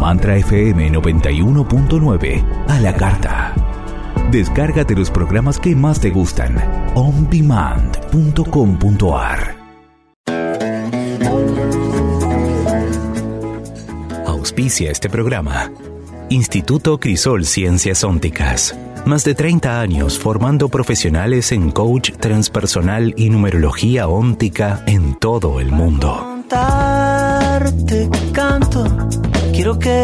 Mantra FM 91.9 a la carta. Descárgate los programas que más te gustan. ondemand.com.ar. Auspicia este programa Instituto Crisol Ciencias Ópticas. Más de 30 años formando profesionales en coach transpersonal y numerología óptica en todo el mundo. Te canto, quiero que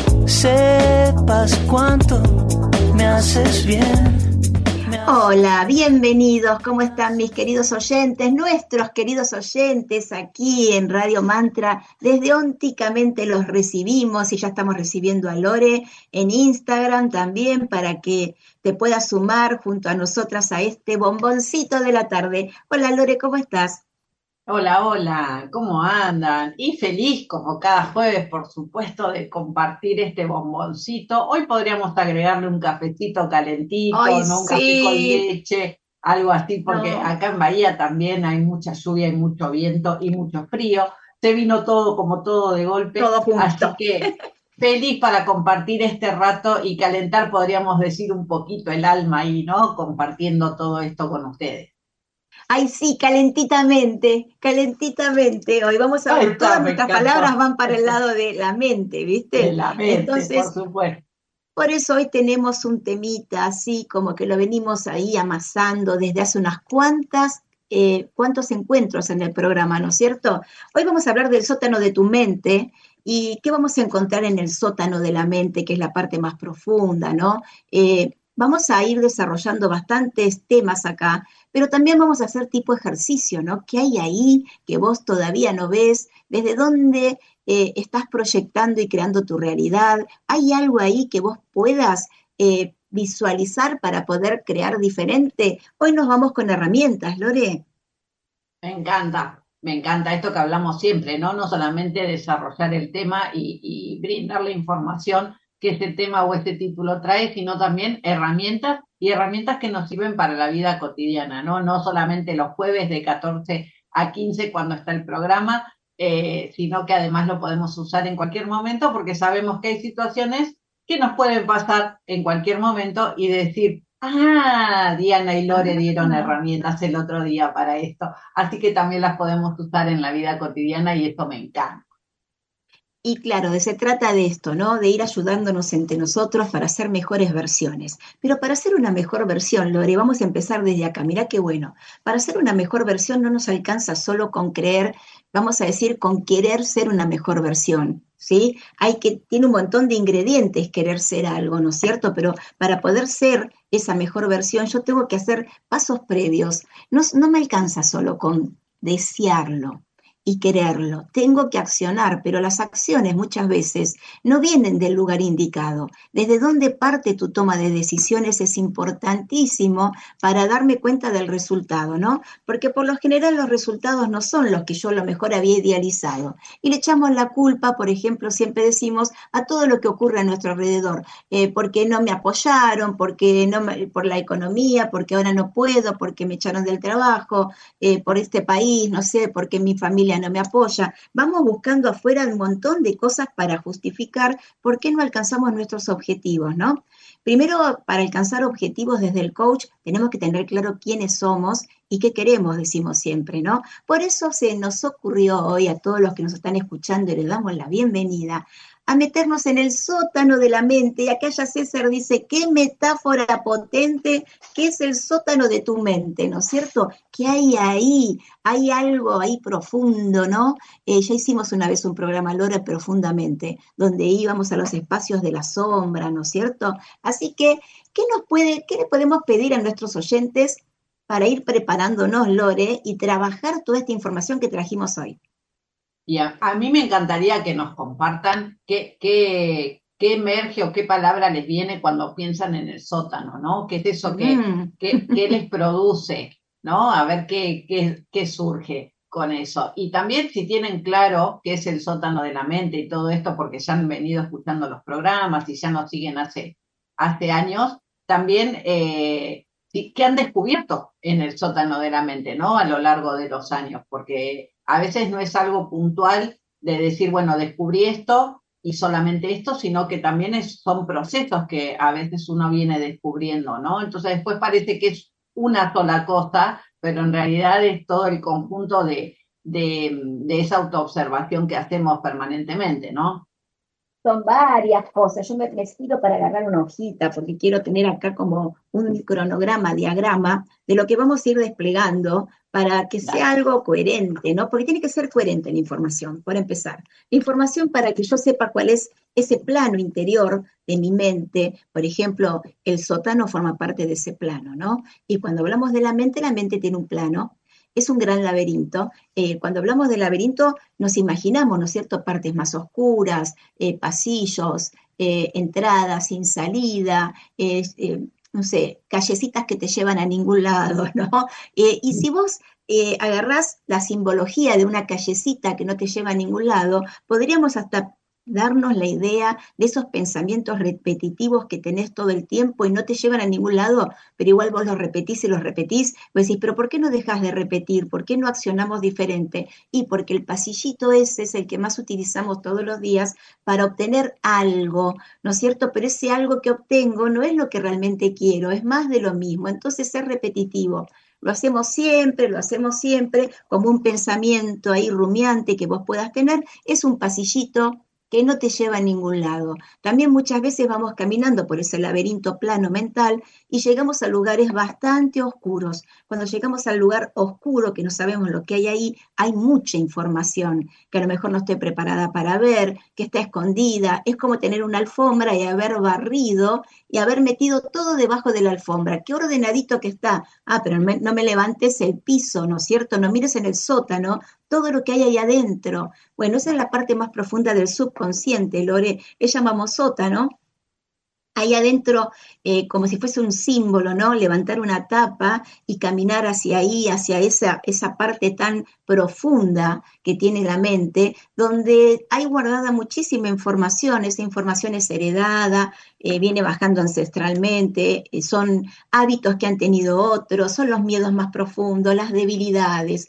sepas cuánto me haces bien. Hola, bienvenidos. ¿Cómo están mis queridos oyentes? Nuestros queridos oyentes aquí en Radio Mantra. Desde Ópticamente los recibimos y ya estamos recibiendo a Lore en Instagram también para que te puedas sumar junto a nosotras a este bomboncito de la tarde. Hola Lore, ¿cómo estás? Hola, hola, ¿cómo andan? Y feliz como cada jueves, por supuesto, de compartir este bomboncito. Hoy podríamos agregarle un cafecito calentito, ¡Ay, ¿no? Un sí! café con leche, algo así, porque No. acá en Bahía también hay mucha lluvia y mucho viento y mucho frío. Se vino todo como todo de golpe, Todo junto. así que feliz para compartir este rato y calentar, podríamos decir, un poquito el alma ahí, ¿no? Compartiendo todo esto con ustedes. Ay, sí, calentitamente. Hoy vamos a ver, todas nuestras palabras van para el lado de la mente, ¿viste? De la mente, Entonces, por supuesto. por eso hoy tenemos un temita así, como que lo venimos ahí amasando desde hace unas cuantos encuentros en el programa, ¿no es cierto? Hoy vamos a hablar del sótano de tu mente y qué vamos a encontrar en el sótano de la mente, que es la parte más profunda, ¿no? Vamos a ir desarrollando bastantes temas acá, pero también vamos a hacer tipo ejercicio, ¿no? ¿Qué hay ahí que vos todavía no ves? ¿Desde dónde estás proyectando y creando tu realidad? ¿Hay algo ahí que vos puedas visualizar para poder crear diferente? Hoy nos vamos con herramientas, Lore. Me encanta esto que hablamos siempre, ¿no? No solamente desarrollar el tema y brindar la información que este tema o este título trae, sino también herramientas y herramientas que nos sirven para la vida cotidiana, ¿no? No solamente los jueves de 14 a 15 cuando está el programa, sino que además lo podemos usar en cualquier momento porque sabemos que hay situaciones que nos pueden pasar en cualquier momento y decir, Diana y Lore dieron herramientas el otro día para esto, así que también las podemos usar en la vida cotidiana y esto me encanta. Y claro, se trata de esto, ¿no? De ir ayudándonos entre nosotros para hacer mejores versiones. Pero para hacer una mejor versión, Lore, vamos a empezar desde acá. Mirá qué bueno. Para hacer una mejor versión no nos alcanza solo con creer, vamos a decir, con querer ser una mejor versión, ¿sí? Tiene un montón de ingredientes querer ser algo, ¿no es cierto? Pero para poder ser esa mejor versión, yo tengo que hacer pasos previos. No me alcanza solo con desearlo y quererlo. Tengo que accionar, pero las acciones muchas veces no vienen del lugar indicado. Desde dónde parte tu toma de decisiones es importantísimo para darme cuenta del resultado, ¿no? Porque por lo general los resultados no son los que yo a lo mejor había idealizado. Y le echamos la culpa, por ejemplo, siempre decimos, a todo lo que ocurre a nuestro alrededor. Porque no me apoyaron, por la economía, porque ahora no puedo, porque me echaron del trabajo, por este país, no sé, porque mi familia no me apoya. Vamos buscando afuera un montón de cosas para justificar por qué no alcanzamos nuestros objetivos, ¿no? Primero, para alcanzar objetivos desde el coach, tenemos que tener claro quiénes somos y qué queremos, decimos siempre, ¿no? Por eso se nos ocurrió hoy a todos los que nos están escuchando y les damos la bienvenida a meternos en el sótano de la mente. Y acá ya César dice, qué metáfora potente, que es el sótano de tu mente, ¿no es cierto? ¿Qué hay ahí? Hay algo ahí profundo, ¿no? Ya hicimos una vez un programa, Lore, profundamente, donde íbamos a los espacios de la sombra, ¿no es cierto? Así que, ¿qué le podemos pedir a nuestros oyentes para ir preparándonos, Lore, y trabajar toda esta información que trajimos hoy? Y a mí me encantaría que nos compartan qué emerge o qué palabra les viene cuando piensan en el sótano, ¿no? ¿Qué es eso que les produce, ¿no? A ver qué surge con eso. Y también si tienen claro qué es el sótano de la mente y todo esto, porque ya han venido escuchando los programas y ya nos siguen hace años, también qué han descubierto en el sótano de la mente, ¿no? A lo largo de los años, porque a veces no es algo puntual de decir, bueno, descubrí esto y solamente esto, sino que también son procesos que a veces uno viene descubriendo, ¿no? Entonces después parece que es una sola cosa, pero en realidad es todo el conjunto de esa autoobservación que hacemos permanentemente, ¿no? Son varias cosas. Yo me estiro para agarrar una hojita porque quiero tener acá como un cronograma, diagrama de lo que vamos a ir desplegando para que sea algo coherente, ¿no? Porque tiene que ser coherente la información, por empezar. La información para que yo sepa cuál es ese plano interior de mi mente. Por ejemplo, el sótano forma parte de ese plano, ¿no? Y cuando hablamos de la mente tiene un plano. Es un gran laberinto. Cuando hablamos de laberinto, nos imaginamos, ¿no es cierto?, partes más oscuras, pasillos, entradas sin salida, no sé, callecitas que te llevan a ningún lado, ¿no? Y si vos agarrás la simbología de una callecita que no te lleva a ningún lado, podríamos hasta darnos la idea de esos pensamientos repetitivos que tenés todo el tiempo y no te llevan a ningún lado, pero igual vos los repetís y los repetís, vos decís, pero ¿por qué no dejás de repetir? ¿Por qué no accionamos diferente? Y porque el pasillito ese es el que más utilizamos todos los días para obtener algo, ¿no es cierto? Pero ese algo que obtengo no es lo que realmente quiero, es más de lo mismo, entonces es repetitivo. Lo hacemos siempre, como un pensamiento ahí rumiante que vos puedas tener, es un pasillito que no te lleva a ningún lado. También muchas veces vamos caminando por ese laberinto plano mental y llegamos a lugares bastante oscuros. Cuando llegamos al lugar oscuro, que no sabemos lo que hay ahí, hay mucha información que a lo mejor no estoy preparada para ver, que está escondida. Es como tener una alfombra y haber barrido y haber metido todo debajo de la alfombra. Qué ordenadito que está. Pero no me levantes el piso, ¿no es cierto? No mires en el sótano, todo lo que hay ahí adentro. Bueno, esa es la parte más profunda del subconsciente, Lore, le llamamos sótano. Ahí adentro, como si fuese un símbolo, ¿no? Levantar una tapa y caminar hacia ahí, hacia esa parte tan profunda que tiene la mente, donde hay guardada muchísima información. Esa información es heredada, viene bajando ancestralmente, son hábitos que han tenido otros, son los miedos más profundos, las debilidades,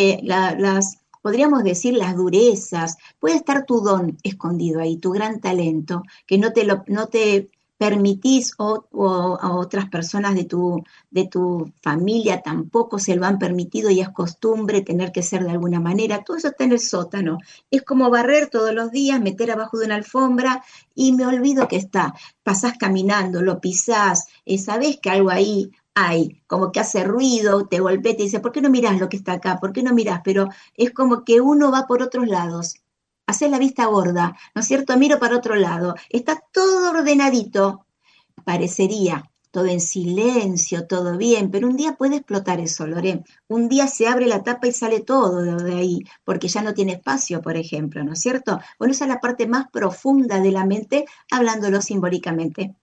podríamos decir las durezas. Puede estar tu don escondido ahí, tu gran talento, que no te permitís o a otras personas de tu familia tampoco se lo han permitido y es costumbre tener que ser de alguna manera. Todo eso está en el sótano. Es como barrer todos los días, meter abajo de una alfombra y me olvido que está. Pasás caminando, lo pisás, sabés que algo ahí hay, como que hace ruido, te golpea y te dice, ¿por qué no mirás lo que está acá? ¿Por qué no mirás? Pero es como que uno va por otros lados. Hacés la vista gorda, ¿no es cierto? Miro para otro lado. Está todo ordenadito, parecería, todo en silencio, todo bien, pero un día puede explotar eso, Lore. Un día se abre la tapa y sale todo de ahí, porque ya no tiene espacio, por ejemplo, ¿no es cierto? Bueno, esa es la parte más profunda de la mente, hablándolo simbólicamente.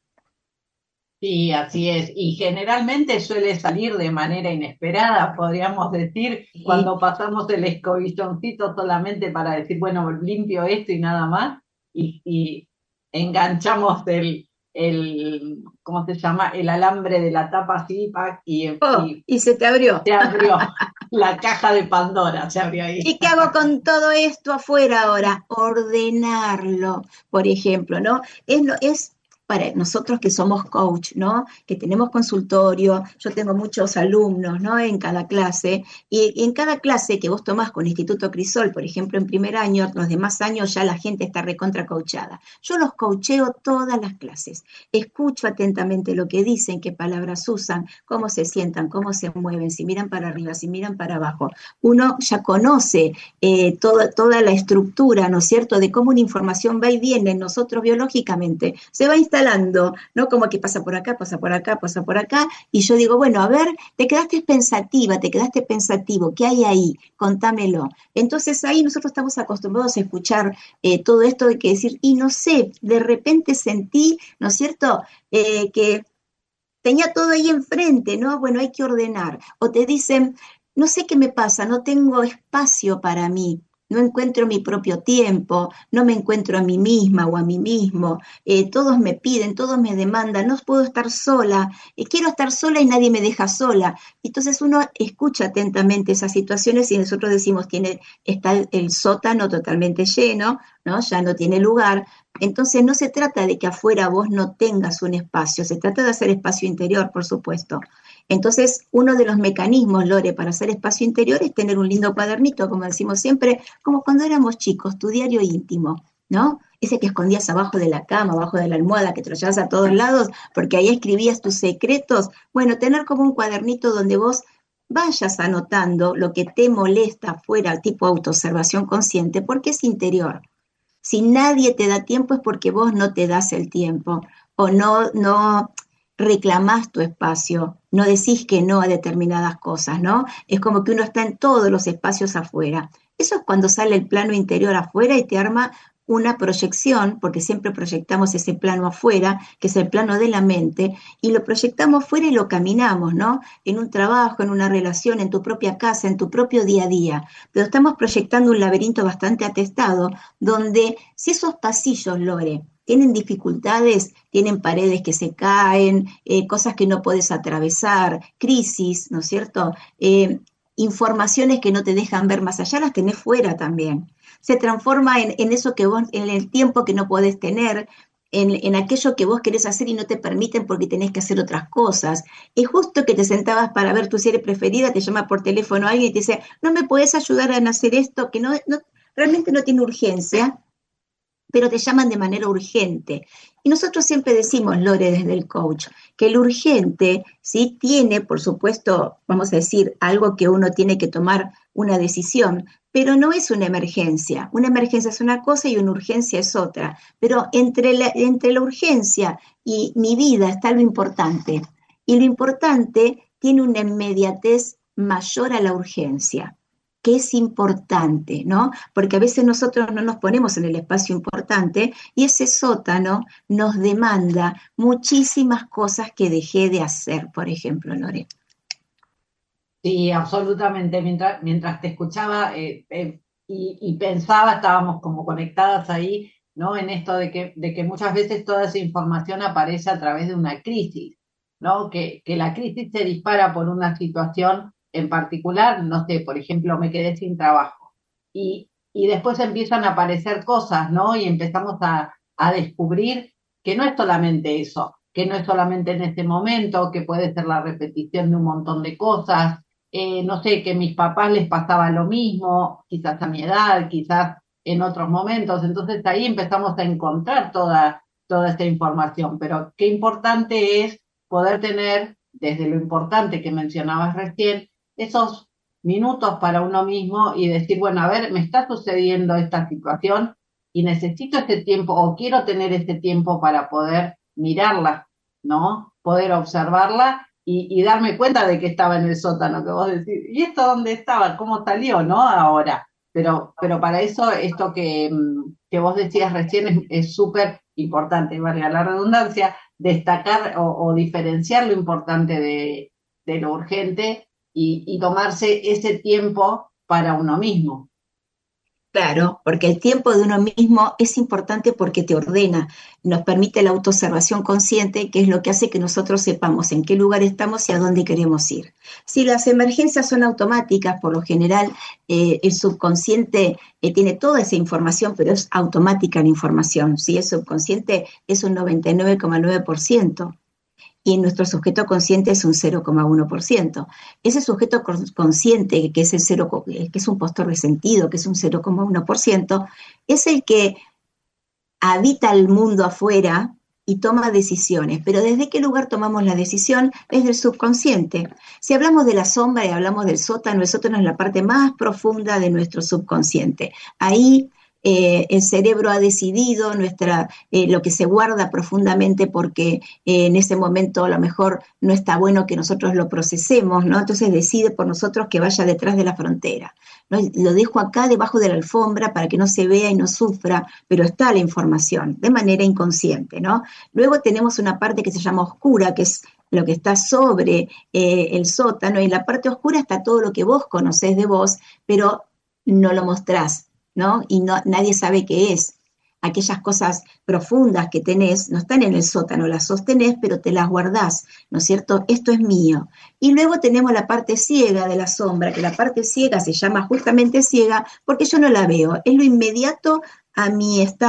Sí, así es. Y generalmente suele salir de manera inesperada, podríamos decir, Sí. cuando pasamos el escobilloncito solamente para decir, bueno, limpio esto y nada más, y enganchamos ¿cómo se llama? El alambre de la tapa así, pac, Oh, y y se te abrió. se abrió la caja de Pandora, se abrió ahí. ¿Y qué hago con todo esto afuera ahora? Ordenarlo, por ejemplo, ¿no? Es para nosotros que somos coach, ¿no? Que tenemos consultorio, yo tengo muchos alumnos, ¿no? En cada clase, y en cada clase que vos tomás con Instituto Crisol, por ejemplo, en primer año, los demás años ya la gente está recontra coachada. Yo los coacheo todas las clases, escucho atentamente lo que dicen, qué palabras usan, cómo se sientan, cómo se mueven, si miran para arriba, si miran para abajo. Uno ya conoce toda la estructura, ¿no es cierto?, de cómo una información va y viene en nosotros biológicamente, se va instalando, ¿no? Como que pasa por acá, pasa por acá, pasa por acá, y yo digo, bueno, a ver, te quedaste pensativa, te quedaste pensativo, ¿qué hay ahí? Contámelo. Entonces ahí nosotros estamos acostumbrados a escuchar todo esto de que decir, y no sé, de repente sentí, ¿no es cierto?, que tenía todo ahí enfrente, ¿no? Bueno, hay que ordenar. O te dicen, no sé qué me pasa, no tengo espacio para mí, no encuentro mi propio tiempo, no me encuentro a mí misma o a mí mismo, todos me piden, todos me demandan, no puedo estar sola, quiero estar sola y nadie me deja sola. Entonces uno escucha atentamente esas situaciones y nosotros decimos, está el sótano totalmente lleno, ¿no? Ya no tiene lugar, Entonces no se trata de que afuera vos no tengas un espacio, se trata de hacer espacio interior, por supuesto. Entonces, uno de los mecanismos, Lore, para hacer espacio interior es tener un lindo cuadernito, como decimos siempre, como cuando éramos chicos, tu diario íntimo, ¿no? Ese que escondías abajo de la cama, abajo de la almohada, que te lo llevas a todos lados, porque ahí escribías tus secretos. Bueno, tener como un cuadernito donde vos vayas anotando lo que te molesta afuera, tipo autoobservación consciente, porque es interior. Si nadie te da tiempo es porque vos no te das el tiempo o no reclamás tu espacio, no decís que no a determinadas cosas, ¿no? Es como que uno está en todos los espacios afuera. Eso es cuando sale el plano interior afuera y te arma una proyección, porque siempre proyectamos ese plano afuera, que es el plano de la mente, y lo proyectamos fuera y lo caminamos, ¿no? En un trabajo, en una relación, en tu propia casa, en tu propio día a día. Pero estamos proyectando un laberinto bastante atestado, donde si esos pasillos, Lore, tienen dificultades, tienen paredes que se caen, cosas que no puedes atravesar, crisis, ¿no es cierto? Informaciones que no te dejan ver más allá, las tenés fuera también. Se transforma en eso que vos, en el tiempo que no podés tener, en aquello que vos querés hacer y no te permiten porque tenés que hacer otras cosas. Es justo que te sentabas para ver tu serie preferida, te llama por teléfono alguien y te dice, ¿no me podés ayudar a hacer esto? Que realmente no tiene urgencia, pero te llaman de manera urgente. Y nosotros siempre decimos, Lore, desde el coach, que el urgente sí tiene, por supuesto, vamos a decir, algo que uno tiene que tomar una decisión, pero no es una emergencia. Una emergencia es una cosa y una urgencia es otra. Pero entre la urgencia y mi vida está lo importante. Y lo importante tiene una inmediatez mayor a la urgencia, que es importante, ¿no? Porque a veces nosotros no nos ponemos en el espacio importante y ese sótano nos demanda muchísimas cosas que dejé de hacer, por ejemplo, Lore. Sí, absolutamente. Mientras te escuchaba y pensaba, estábamos como conectadas ahí, ¿no? En esto de que muchas veces toda esa información aparece a través de una crisis, ¿no? Que la crisis se dispara por una situación en particular, no sé, por ejemplo, me quedé sin trabajo. Y después empiezan a aparecer cosas, ¿no? Y empezamos a descubrir que no es solamente eso, que no es solamente en este momento, que puede ser la repetición de un montón de cosas. No sé, que a mis papás les pasaba lo mismo, quizás a mi edad, quizás en otros momentos. Entonces ahí empezamos a encontrar toda esta información. Pero qué importante es poder tener, desde lo importante que mencionabas recién, esos minutos para uno mismo y decir, bueno, a ver, me está sucediendo esta situación y necesito este tiempo o quiero tener este tiempo para poder mirarla, ¿no? Poder observarla y darme cuenta de que estaba en el sótano, que vos decís, ¿y esto dónde estaba? ¿Cómo salió, no? Ahora. Pero para eso, esto que vos decías recién es súper importante, valga la redundancia, destacar o diferenciar lo importante de lo urgente y tomarse ese tiempo para uno mismo. Claro, porque el tiempo de uno mismo es importante porque te ordena, nos permite la autoobservación consciente, que es lo que hace que nosotros sepamos en qué lugar estamos y a dónde queremos ir. Si las emergencias son automáticas, por lo general el subconsciente tiene toda esa información, pero es automática la información, ¿sí? El subconsciente es un 99,9%. Y nuestro sujeto consciente es un 0,1%. Ese sujeto consciente, que es que es un postor resentido, que es un 0,1%, es el que habita el mundo afuera y toma decisiones. Pero ¿desde qué lugar tomamos la decisión? Es del subconsciente. Si hablamos de la sombra y hablamos del sótano, el sótano es la parte más profunda de nuestro subconsciente. Ahí el cerebro ha decidido lo que se guarda profundamente porque en ese momento a lo mejor no está bueno que nosotros lo procesemos, ¿no? Entonces decide por nosotros que vaya detrás de la frontera, ¿no? Lo dejo acá debajo de la alfombra para que no se vea y no sufra, pero está la información de manera inconsciente, ¿no? Luego tenemos una parte que se llama oscura, que es lo que está sobre el sótano, y en la parte oscura está todo lo que vos conocés de vos, pero no lo mostrás, ¿no? Y nadie sabe qué es. Aquellas cosas profundas que tenés no están en el sótano, las sostenés, pero te las guardás, ¿no es cierto? Esto es mío. Y luego tenemos la parte ciega de la sombra, que la parte ciega se llama justamente ciega porque yo no la veo. Es lo inmediato a mi estado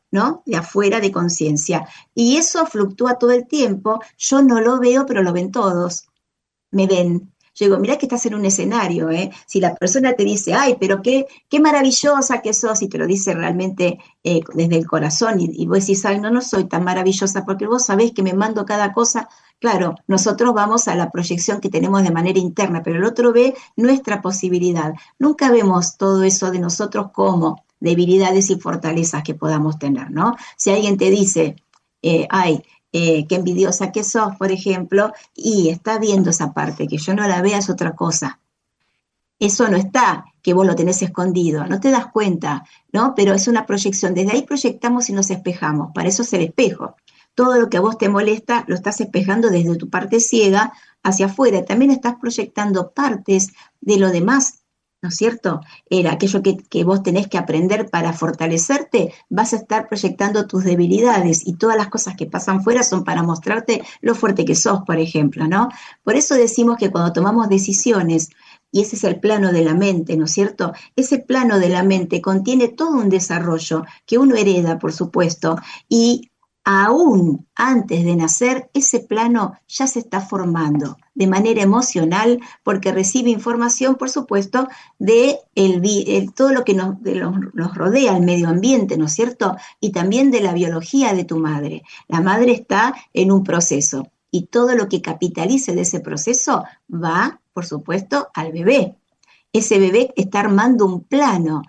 ¿no? De afuera, de conciencia. Y eso fluctúa todo el tiempo, yo no lo veo, pero lo ven todos, me ven. Yo digo, mirá que estás en un escenario, ¿eh? Si la persona te dice, ay, pero qué maravillosa que sos, y te lo dice realmente desde el corazón, y vos decís, ay, no soy tan maravillosa, porque vos sabés que me mando cada cosa. Claro, nosotros vamos a la proyección que tenemos de manera interna, pero el otro ve nuestra posibilidad. Nunca vemos todo eso de nosotros como debilidades y fortalezas que podamos tener, ¿no? Si alguien te dice, ay, qué envidiosa que sos, por ejemplo, y está viendo esa parte, que yo no la vea es otra cosa. Eso no está, que vos lo tenés escondido, no te das cuenta, ¿no? Pero es una proyección, desde ahí proyectamos y nos espejamos, para eso es el espejo. Todo lo que a vos te molesta lo estás espejando desde tu parte ciega hacia afuera, también estás proyectando partes de lo demás, ¿no es cierto? Era aquello que vos tenés que aprender para fortalecerte, vas a estar proyectando tus debilidades y todas las cosas que pasan fuera son para mostrarte lo fuerte que sos, por ejemplo, ¿no? Por eso decimos que cuando tomamos decisiones, y ese es el plano de la mente, ¿no es cierto? Ese plano de la mente contiene todo un desarrollo que uno hereda, por supuesto, y aún antes de nacer, ese plano ya se está formando de manera emocional porque recibe información, por supuesto, de todo lo que nos rodea, el medio ambiente, ¿no es cierto? Y también de la biología de tu madre. La madre está en un proceso y todo lo que capitalice de ese proceso va, por supuesto, al bebé. Ese bebé está armando un plano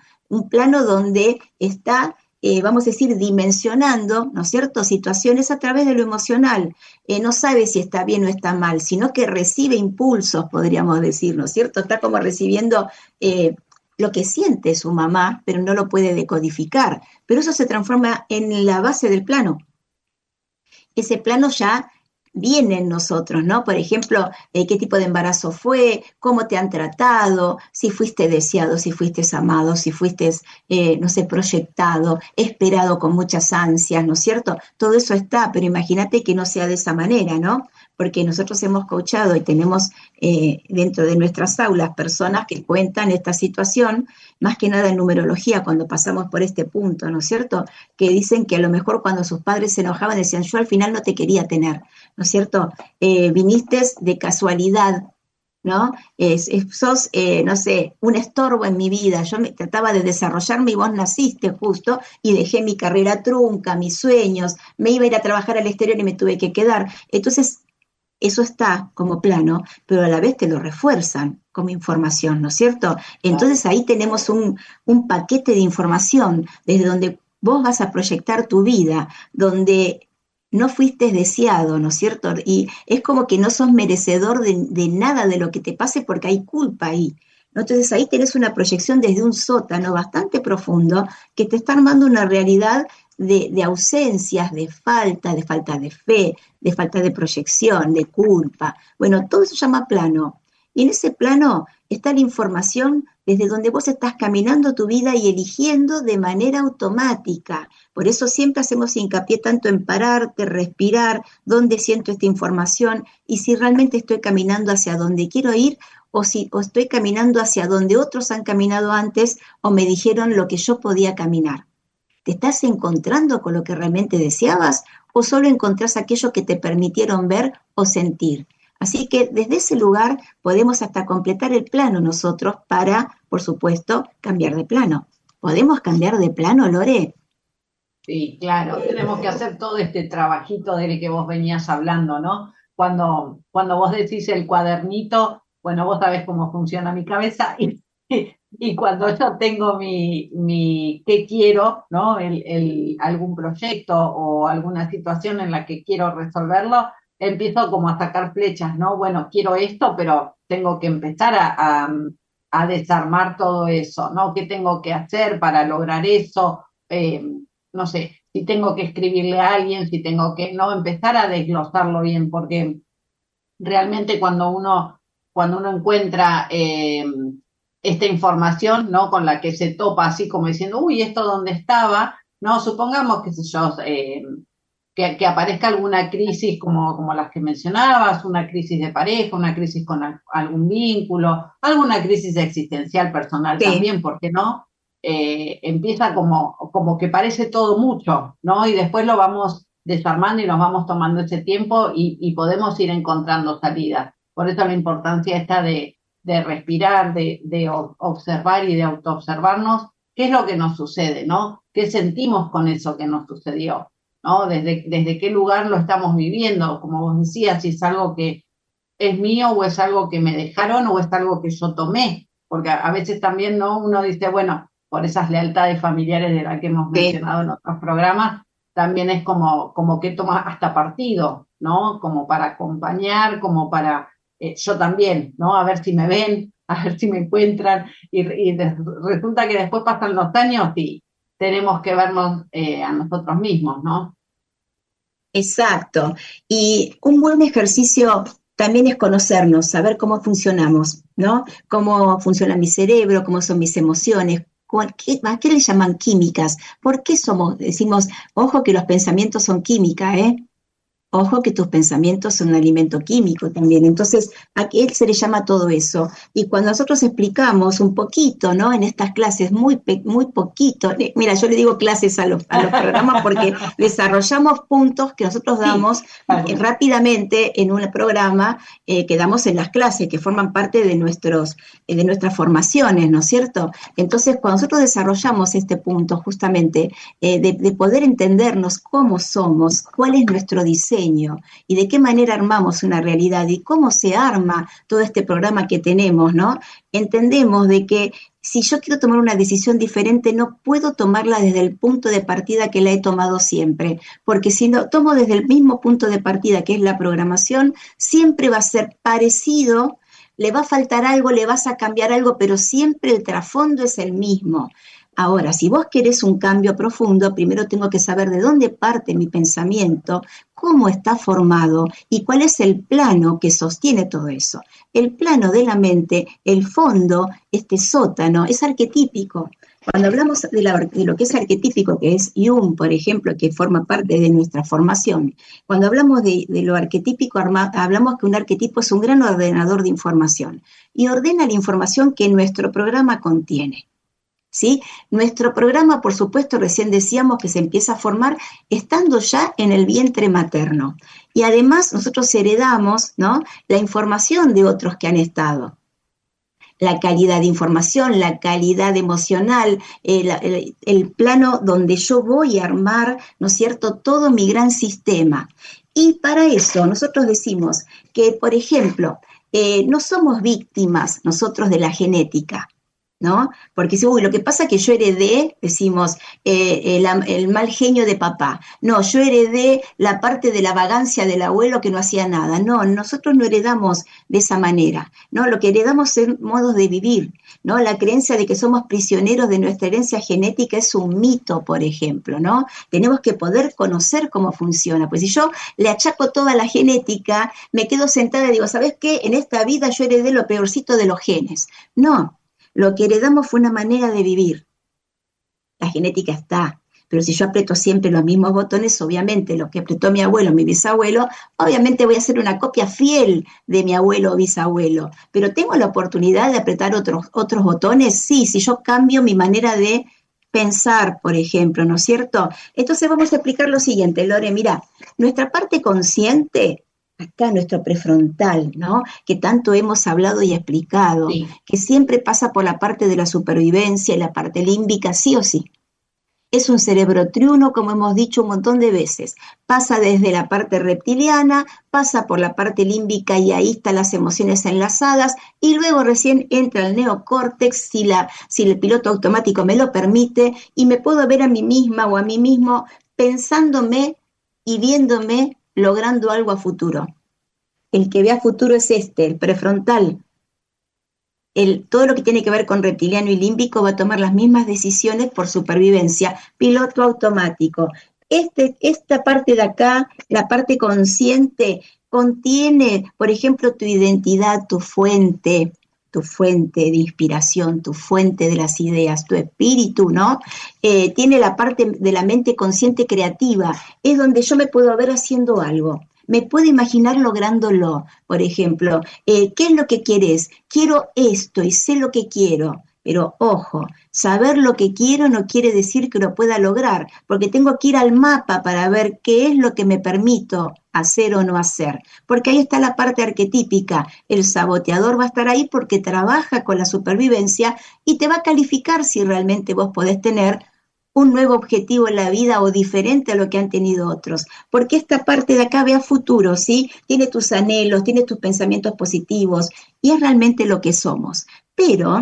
donde está vamos a decir, dimensionando, ¿no es cierto?, situaciones a través de lo emocional. No sabe si está bien o está mal, sino que recibe impulsos, podríamos decir, ¿no es cierto? Está como recibiendo lo que siente su mamá, pero no lo puede decodificar. Pero eso se transforma en la base del plano. Ese plano ya viene en nosotros, ¿no? Por ejemplo, qué tipo de embarazo fue, cómo te han tratado, si fuiste deseado, si fuiste amado, si fuiste, no sé, proyectado, esperado con muchas ansias, ¿no es cierto? Todo eso está, pero imagínate que no sea de esa manera, ¿no? Porque nosotros hemos coachado y tenemos dentro de nuestras aulas personas que cuentan esta situación, más que nada en numerología, cuando pasamos por este punto, ¿no es cierto? Que dicen que a lo mejor cuando sus padres se enojaban decían, yo al final no te quería tener, ¿no es cierto? Viniste de casualidad, ¿no? Sos, no sé, un estorbo en mi vida, yo trataba de desarrollarme y vos naciste justo y dejé mi carrera trunca, mis sueños, me iba a ir a trabajar al exterior y me tuve que quedar. Entonces, eso está como plano, pero a la vez te lo refuerzan como información, ¿no es cierto? Entonces ahí tenemos un paquete de información desde donde vos vas a proyectar tu vida, donde no fuiste deseado, ¿no es cierto? Y es como que no sos merecedor de nada de lo que te pase porque hay culpa ahí, ¿no? Entonces ahí tenés una proyección desde un sótano bastante profundo que te está armando una realidad de ausencias, de falta de fe, de falta de proyección, de culpa. Bueno, todo eso se llama plano. Y en ese plano está la información desde donde vos estás caminando tu vida y eligiendo de manera automática. Por eso siempre hacemos hincapié tanto en pararte, respirar, dónde siento esta información y si realmente estoy caminando hacia donde quiero ir o estoy caminando hacia donde otros han caminado antes o me dijeron lo que yo podía caminar. ¿Te estás encontrando con lo que realmente deseabas o solo encontrás aquello que te permitieron ver o sentir? Así que desde ese lugar podemos hasta completar el plano nosotros para, por supuesto, cambiar de plano. ¿Podemos cambiar de plano, Lore? Sí, claro, tenemos que hacer todo este trabajito del que vos venías hablando, ¿no? Cuando vos decís el cuadernito, bueno, vos sabés cómo funciona mi cabeza y cuando yo tengo mi qué quiero, ¿no? Algún proyecto o alguna situación en la que quiero resolverlo, empiezo como a sacar flechas, ¿no? Bueno, quiero esto, pero tengo que empezar a desarmar todo eso, ¿no? ¿Qué tengo que hacer para lograr eso? No sé, si tengo que escribirle a alguien, si tengo que, no, empezar a desglosarlo bien, porque realmente cuando uno encuentra esta información, ¿no? Con la que se topa así como diciendo, uy, ¿esto dónde estaba? No, supongamos, qué sé yo, que aparezca alguna crisis como las que mencionabas, una crisis de pareja, una crisis con algún vínculo, alguna crisis existencial personal Sí. también, ¿por qué no? empieza como que parece todo mucho, ¿no? Y después lo vamos desarmando y nos vamos tomando ese tiempo y podemos ir encontrando salidas. Por eso la importancia esta de respirar, de observar y de autoobservarnos qué es lo que nos sucede, ¿no? ¿Qué sentimos con eso que nos sucedió? ¿No? Desde qué lugar lo estamos viviendo, como vos decías, si es algo que es mío o es algo que me dejaron o es algo que yo tomé, porque a veces también, ¿no? Uno dice, bueno, por esas lealtades familiares de las que hemos mencionado en otros programas, también es como que toma hasta partido, ¿no? Como para acompañar, como para, yo también, ¿no? A ver si me ven, a ver si me encuentran, y resulta que después pasan los años y tenemos que vernos a nosotros mismos, ¿no? Exacto. Y un buen ejercicio también es conocernos, saber cómo funcionamos, ¿no? Cómo funciona mi cerebro, cómo son mis emociones, ¿a qué le llaman químicas? ¿Por qué decimos, ojo que los pensamientos son química, ¿eh? Ojo que tus pensamientos son un alimento químico también. Entonces, ¿a qué se le llama todo eso? Y cuando nosotros explicamos un poquito, ¿no? En estas clases, muy poquito, mira, yo le digo clases a los programas porque desarrollamos puntos que nosotros damos rápidamente en un programa que damos en las clases, que forman parte de nuestras formaciones, ¿no es cierto? Entonces, cuando nosotros desarrollamos este punto justamente de poder entendernos cómo somos, cuál es nuestro diseño, y de qué manera armamos una realidad y cómo se arma todo este programa que tenemos, ¿no? Entendemos de que si yo quiero tomar una decisión diferente, no puedo tomarla desde el punto de partida que la he tomado siempre, porque si no tomo desde el mismo punto de partida que es la programación, siempre va a ser parecido, le va a faltar algo, le vas a cambiar algo, pero siempre el trasfondo es el mismo. Ahora, si vos querés un cambio profundo, primero tengo que saber de dónde parte mi pensamiento, cómo está formado y cuál es el plano que sostiene todo eso. El plano de la mente, el fondo, este sótano, es arquetípico. Cuando hablamos de lo que es arquetípico, que es Jung, por ejemplo, que forma parte de nuestra formación, cuando hablamos de lo arquetípico, hablamos que un arquetipo es un gran ordenador de información y ordena la información que nuestro programa contiene. ¿Sí? Nuestro programa, por supuesto, recién decíamos que se empieza a formar estando ya en el vientre materno. Y además nosotros heredamos, ¿no?, la información de otros que han estado. La calidad de información, la calidad emocional, el plano donde yo voy a armar, ¿no es cierto?, todo mi gran sistema. Y para eso nosotros decimos que, por ejemplo, no somos víctimas nosotros de la genética, ¿no? Porque si, lo que pasa es que yo heredé, decimos, el mal genio de papá. No, yo heredé la parte de la vagancia del abuelo que no hacía nada. No, nosotros no heredamos de esa manera, ¿no? Lo que heredamos son modos de vivir, ¿no? La creencia de que somos prisioneros de nuestra herencia genética es un mito, por ejemplo, ¿no? Tenemos que poder conocer cómo funciona. Pues si yo le achaco toda la genética, me quedo sentada y digo, ¿sabes qué? En esta vida yo heredé lo peorcito de los genes. No. Lo que heredamos fue una manera de vivir. La genética está, pero si yo aprieto siempre los mismos botones, obviamente lo que apretó mi abuelo, mi bisabuelo, obviamente voy a hacer una copia fiel de mi abuelo o bisabuelo. Pero ¿tengo la oportunidad de apretar otros botones? Sí, si yo cambio mi manera de pensar, por ejemplo, ¿no es cierto? Entonces vamos a explicar lo siguiente, Lore, mira, nuestra parte consciente, acá nuestro prefrontal, ¿no?, que tanto hemos hablado y explicado, sí, que siempre pasa por la parte de la supervivencia y la parte límbica, sí o sí. Es un cerebro triuno, como hemos dicho un montón de veces. Pasa desde la parte reptiliana, pasa por la parte límbica y ahí están las emociones enlazadas, y luego recién entra el neocórtex, si el piloto automático me lo permite, y me puedo ver a mí misma o a mí mismo pensándome y viéndome logrando algo a futuro. El que ve a futuro es el prefrontal. Todo lo que tiene que ver con reptiliano y límbico va a tomar las mismas decisiones por supervivencia, piloto automático. Esta parte de acá, la parte consciente, contiene, por ejemplo, tu identidad, tu fuente de inspiración, tu fuente de las ideas, tu espíritu, ¿no? Tiene la parte de la mente consciente creativa, es donde yo me puedo ver haciendo algo, me puedo imaginar lográndolo, por ejemplo, ¿qué es lo que quieres? Quiero esto y sé lo que quiero, Pero ojo, saber lo que quiero no quiere decir que lo pueda lograr, porque tengo que ir al mapa para ver qué es lo que me permito hacer o no hacer. Porque ahí está la parte arquetípica. El saboteador va a estar ahí porque trabaja con la supervivencia y te va a calificar si realmente vos podés tener un nuevo objetivo en la vida o diferente a lo que han tenido otros. Porque esta parte de acá ve a futuro, ¿sí? Tiene tus anhelos, tiene tus pensamientos positivos y es realmente lo que somos. Pero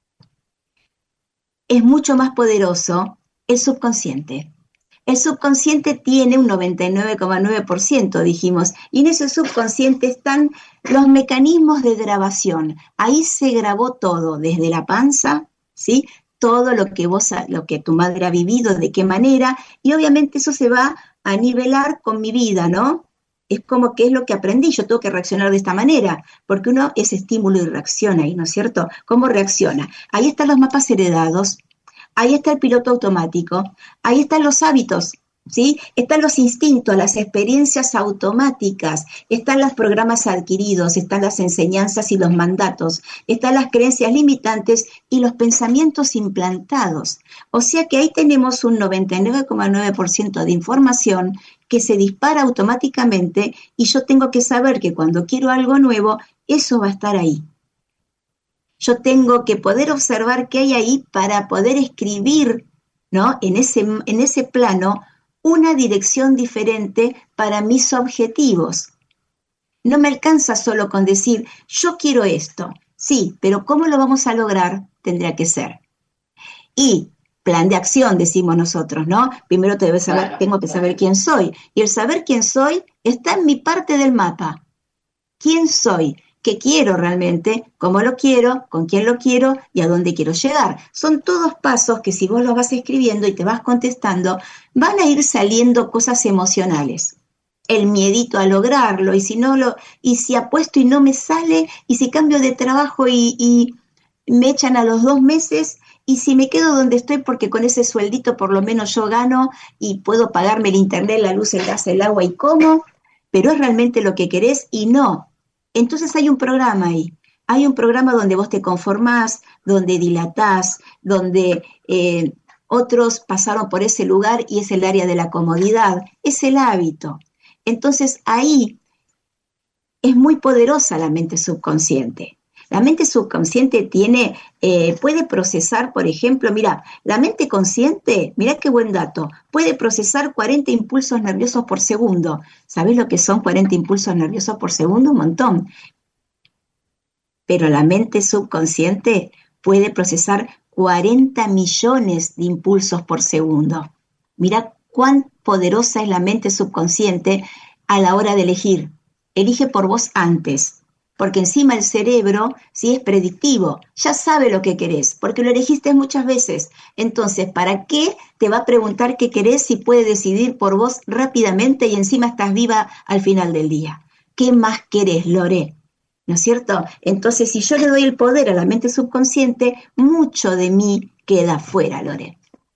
es mucho más poderoso el subconsciente. El subconsciente tiene un 99,9%, dijimos, y en ese subconsciente están los mecanismos de grabación. Ahí se grabó todo, desde la panza, ¿sí? Todo lo que tu madre ha vivido, de qué manera, y obviamente eso se va a nivelar con mi vida, ¿no? Es como que es lo que aprendí, yo tengo que reaccionar de esta manera, porque uno es estímulo y reacciona ahí, ¿no es cierto? ¿Cómo reacciona? Ahí están los mapas heredados, ahí está el piloto automático, ahí están los hábitos, ¿sí? Están los instintos, las experiencias automáticas, están los programas adquiridos, están las enseñanzas y los mandatos, están las creencias limitantes y los pensamientos implantados. O sea que ahí tenemos un 99,9% de información que se dispara automáticamente y yo tengo que saber que cuando quiero algo nuevo, eso va a estar ahí. Yo tengo que poder observar qué hay ahí para poder escribir, ¿no? En ese plano una dirección diferente para mis objetivos. No me alcanza solo con decir, yo quiero esto. Sí, pero ¿cómo lo vamos a lograr? Tendría que ser. Y plan de acción, decimos nosotros, ¿no? Primero tengo que saber quién soy. Y el saber quién soy está en mi parte del mapa. ¿Quién soy? ¿Qué quiero realmente? ¿Cómo lo quiero? ¿Con quién lo quiero? ¿Y a dónde quiero llegar? Son todos pasos que si vos los vas escribiendo y te vas contestando, van a ir saliendo cosas emocionales. El miedito a lograrlo, y si apuesto y no me sale, y si cambio de trabajo y me echan a los 2 meses, y si me quedo donde estoy porque con ese sueldito por lo menos yo gano y puedo pagarme el internet, la luz, el gas, el agua y como, pero es realmente lo que querés y no. Entonces hay un programa ahí, hay un programa donde vos te conformás, donde dilatás, donde otros pasaron por ese lugar y es el área de la comodidad, es el hábito. Entonces ahí es muy poderosa la mente subconsciente. La mente subconsciente puede procesar, por ejemplo, mira, la mente consciente, mira qué buen dato, puede procesar 40 impulsos nerviosos por segundo. ¿Sabés lo que son 40 impulsos nerviosos por segundo? Un montón. Pero la mente subconsciente puede procesar 40 millones de impulsos por segundo. Mira cuán poderosa es la mente subconsciente a la hora de elegir. Elige por vos antes. Porque encima el cerebro, sí, es predictivo, ya sabe lo que querés, porque lo elegiste muchas veces. Entonces, ¿para qué te va a preguntar qué querés si puede decidir por vos rápidamente y encima estás viva al final del día? ¿Qué más querés, Lore? ¿No es cierto? Entonces, si yo le doy el poder a la mente subconsciente, mucho de mí queda fuera, Lore.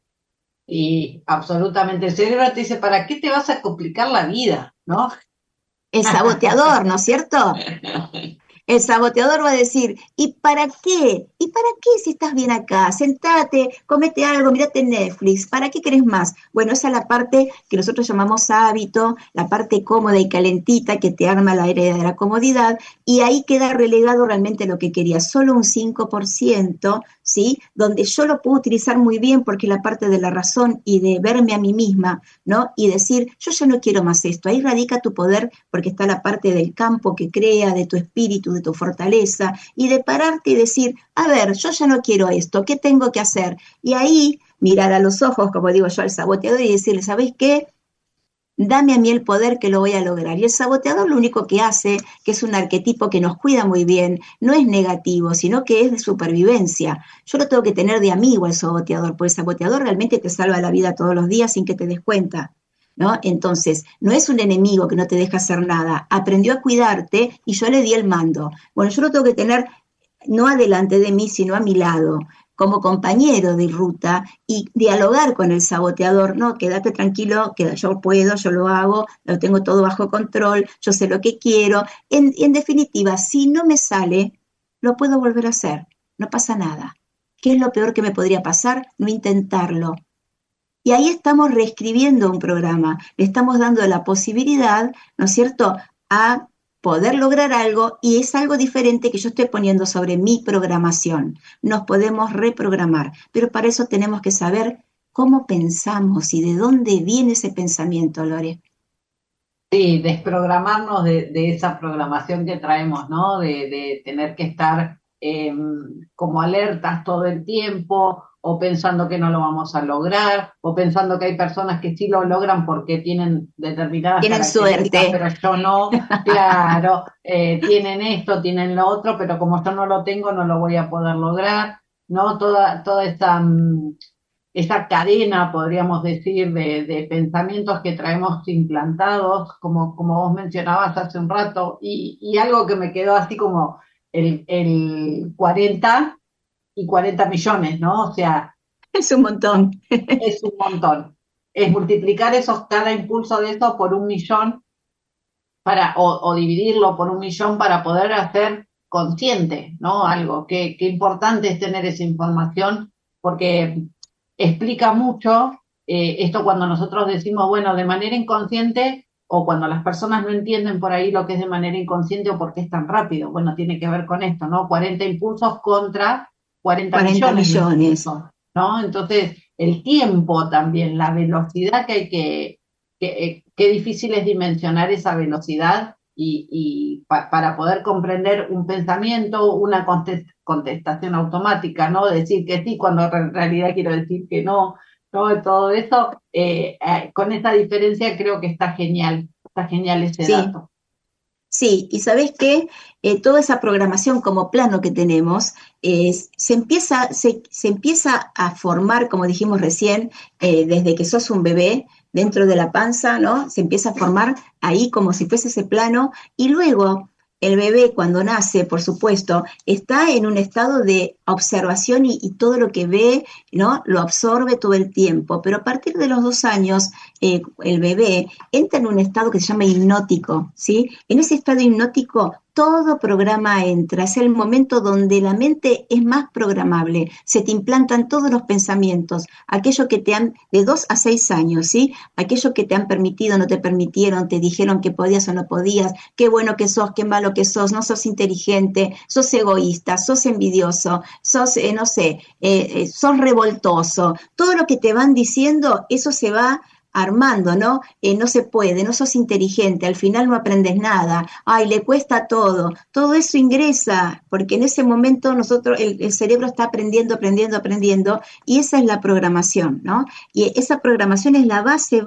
Y absolutamente, el cerebro te dice, ¿para qué te vas a complicar la vida? ¿No? El saboteador, ¿no es cierto? El saboteador va a decir, ¿y para qué? ¿Y para qué si estás bien acá? Sentate, comete algo, mírate Netflix, ¿para qué querés más? Bueno, esa es la parte que nosotros llamamos hábito, la parte cómoda y calentita que te arma la área de la comodidad, y ahí queda relegado realmente lo que querías, solo un 5%, ¿sí? Donde yo lo puedo utilizar muy bien porque la parte de la razón y de verme a mí misma, ¿no? Y decir, yo ya no quiero más esto, ahí radica tu poder porque está la parte del campo que crea, de tu espíritu, de tu fortaleza, y de pararte y decir, a ver, yo ya no quiero esto, ¿qué tengo que hacer? Y ahí mirar a los ojos, como digo yo, al saboteador y decirle, ¿sabés qué? Dame a mí el poder que lo voy a lograr. Y el saboteador lo único que hace, que es un arquetipo que nos cuida muy bien, no es negativo, sino que es de supervivencia. Yo lo tengo que tener de amigo al saboteador, porque el saboteador realmente te salva la vida todos los días sin que te des cuenta, ¿no? Entonces, no es un enemigo que no te deja hacer nada, aprendió a cuidarte y yo le di el mando. Bueno, yo lo tengo que tener no adelante de mí, sino a mi lado, como compañero de ruta y dialogar con el saboteador, no, quédate tranquilo, yo puedo, yo lo hago, lo tengo todo bajo control, yo sé lo que quiero. En definitiva, si no me sale, lo puedo volver a hacer, no pasa nada. ¿Qué es lo peor que me podría pasar? No intentarlo. Y ahí estamos reescribiendo un programa, le estamos dando la posibilidad, ¿no es cierto?, a poder lograr algo, y es algo diferente que yo estoy poniendo sobre mi programación. Nos podemos reprogramar, pero para eso tenemos que saber cómo pensamos y de dónde viene ese pensamiento, Lore. Sí, desprogramarnos de esa programación que traemos, ¿no? De tener que estar como alertas todo el tiempo, o pensando que no lo vamos a lograr, o pensando que hay personas que sí lo logran porque tienen determinadas Tienen características, suerte. pero yo no. Claro, tienen esto, tienen lo otro, pero como yo no lo tengo, no lo voy a poder lograr, ¿no? Toda esa cadena, podríamos decir, de pensamientos que traemos implantados, como vos mencionabas hace un rato, y algo que me quedó así como el 40 y 40 millones, ¿no? O sea, Es un montón. es un montón. Es multiplicar cada impulso de eso por 1 millón, o dividirlo por 1 millón para poder hacer consciente, ¿no? Algo, que importante es tener esa información, porque explica mucho esto cuando nosotros decimos, bueno, de manera inconsciente, o cuando las personas no entienden por ahí lo que es de manera inconsciente o por qué es tan rápido. Bueno, tiene que ver con esto, ¿no? 40 impulsos contra 40 40 millones de millones. impulsos, ¿no? Entonces, el tiempo también, la velocidad que hay qué difícil es dimensionar esa velocidad para poder comprender un pensamiento, una contestación automática, ¿no? Decir que sí cuando en realidad quiero decir que no, ¿no? Todo eso, con esa diferencia creo que está genial ese Sí. dato. Sí, y ¿sabés qué? Toda esa programación como plano que tenemos se empieza a formar, como dijimos recién, desde que sos un bebé, dentro de la panza, ¿no? Se empieza a formar ahí como si fuese ese plano, y luego el bebé cuando nace, por supuesto, está en un estado de observación y todo lo que ve, ¿no? Lo absorbe todo el tiempo, pero a partir de los 2 años, el bebé entra en un estado que se llama hipnótico, ¿sí? En ese estado hipnótico todo programa entra, es el momento donde la mente es más programable, se te implantan todos los pensamientos, aquello que te han, de 2 a 6 años, ¿sí? Aquello que te han permitido, no te permitieron, te dijeron que podías o no podías, qué bueno que sos, qué malo que sos, no sos inteligente, sos egoísta, sos envidioso, sos, no sé, sos revoltoso, todo lo que te van diciendo, eso se va armando, ¿no? No se puede, no sos inteligente, al final no aprendes nada, ay, le cuesta todo eso ingresa, porque en ese momento el cerebro está aprendiendo, y esa es la programación, ¿no? Y esa programación es la base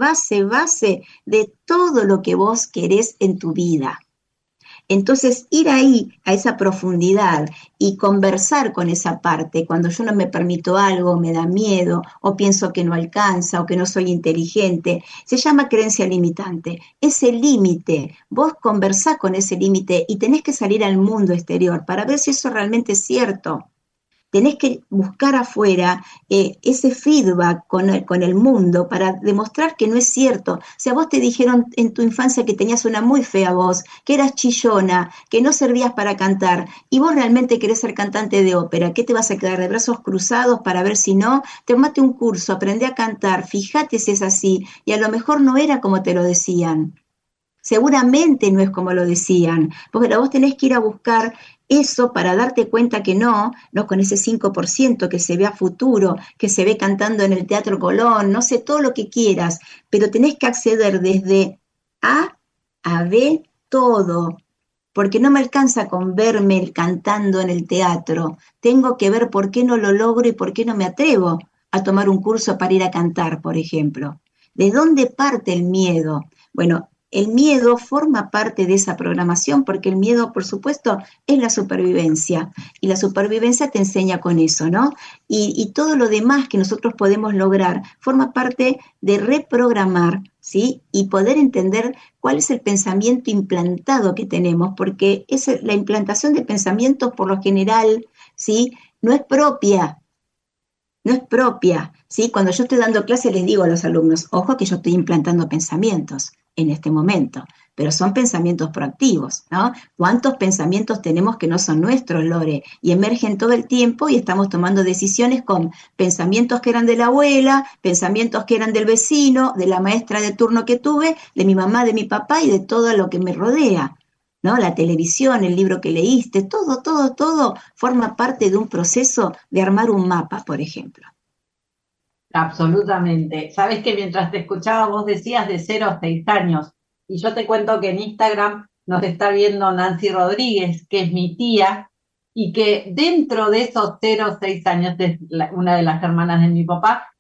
de todo lo que vos querés en tu vida. Entonces, ir ahí, a esa profundidad y conversar con esa parte, cuando yo no me permito algo, me da miedo, o pienso que no alcanza, o que no soy inteligente, se llama creencia limitante. Ese límite, vos conversás con ese límite y tenés que salir al mundo exterior para ver si eso realmente es cierto. Tenés que buscar afuera ese feedback con el mundo para demostrar que no es cierto. Si a vos te dijeron en tu infancia que tenías una muy fea voz, que eras chillona, que no servías para cantar, y vos realmente querés ser cantante de ópera, ¿qué te vas a quedar de brazos cruzados para ver si no? Tomate un curso, aprende a cantar, fíjate si es así, y a lo mejor no era como te lo decían. Seguramente no es como lo decían, porque vos tenés que ir a buscar eso para darte cuenta que no con ese 5% que se ve a futuro, que se ve cantando en el Teatro Colón, no sé, todo lo que quieras, pero tenés que acceder desde A a B todo, porque no me alcanza con verme cantando en el teatro, tengo que ver por qué no lo logro y por qué no me atrevo a tomar un curso para ir a cantar, por ejemplo. ¿De dónde parte el miedo? Bueno, el miedo forma parte de esa programación porque el miedo, por supuesto, es la supervivencia y la supervivencia te enseña con eso, ¿no? Y todo lo demás que nosotros podemos lograr forma parte de reprogramar, ¿sí? Y poder entender cuál es el pensamiento implantado que tenemos, porque la implantación de pensamientos por lo general, ¿sí? No es propia, ¿sí? Cuando yo estoy dando clases les digo a los alumnos, ojo que yo estoy implantando pensamientos en este momento, pero son pensamientos proactivos, ¿no? ¿Cuántos pensamientos tenemos que no son nuestros, Lore? Y emergen todo el tiempo y estamos tomando decisiones con pensamientos que eran de la abuela, pensamientos que eran del vecino, de la maestra de turno que tuve, de mi mamá, de mi papá y de todo lo que me rodea, ¿no? La televisión, el libro que leíste, todo forma parte de un proceso de armar un mapa, por ejemplo. Absolutamente. Sabes que mientras te escuchaba vos decías de 0 a 6 años, y yo te cuento que en Instagram nos está viendo Nancy Rodríguez, que es mi tía, y que dentro de esos 0 a 6 años, es una de las hermanas de mi papá,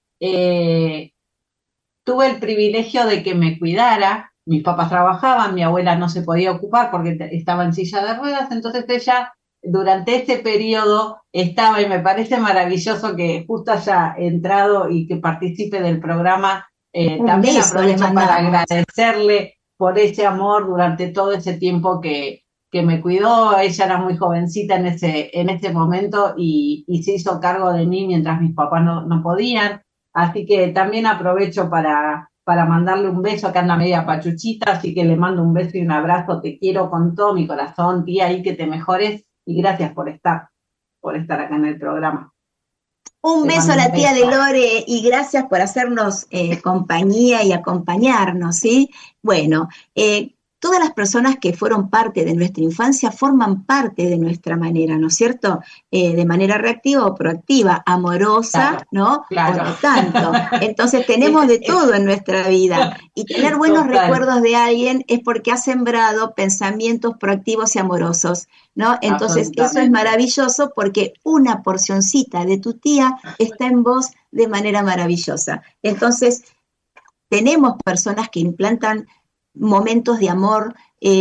tuve el privilegio de que me cuidara. Mis papás trabajaban, mi abuela no se podía ocupar porque estaba en silla de ruedas, entonces ella durante ese periodo estaba, y me parece maravilloso que justo haya entrado y que participe del programa. También aprovecho para agradecerle por ese amor durante todo ese tiempo que me cuidó. Ella era muy jovencita en ese momento y se hizo cargo de mí mientras mis papás no podían. Así que también aprovecho para mandarle un beso, que anda media pachuchita, así que le mando un beso y un abrazo. Te quiero con todo mi corazón, tía, y que te mejores, y gracias por estar acá en el programa. Un beso a la tía de Lore y gracias por hacernos compañía y acompañarnos, ¿sí? Bueno, todas las personas que fueron parte de nuestra infancia forman parte de nuestra manera, ¿no es cierto? De manera reactiva o proactiva, amorosa, claro, ¿no? Claro. O no tanto. Entonces tenemos de todo en nuestra vida. Y tener buenos recuerdos de alguien es porque ha sembrado pensamientos proactivos y amorosos, ¿no? Entonces eso es maravilloso porque una porcioncita de tu tía está en vos de manera maravillosa. Entonces tenemos personas que implantan momentos de amor,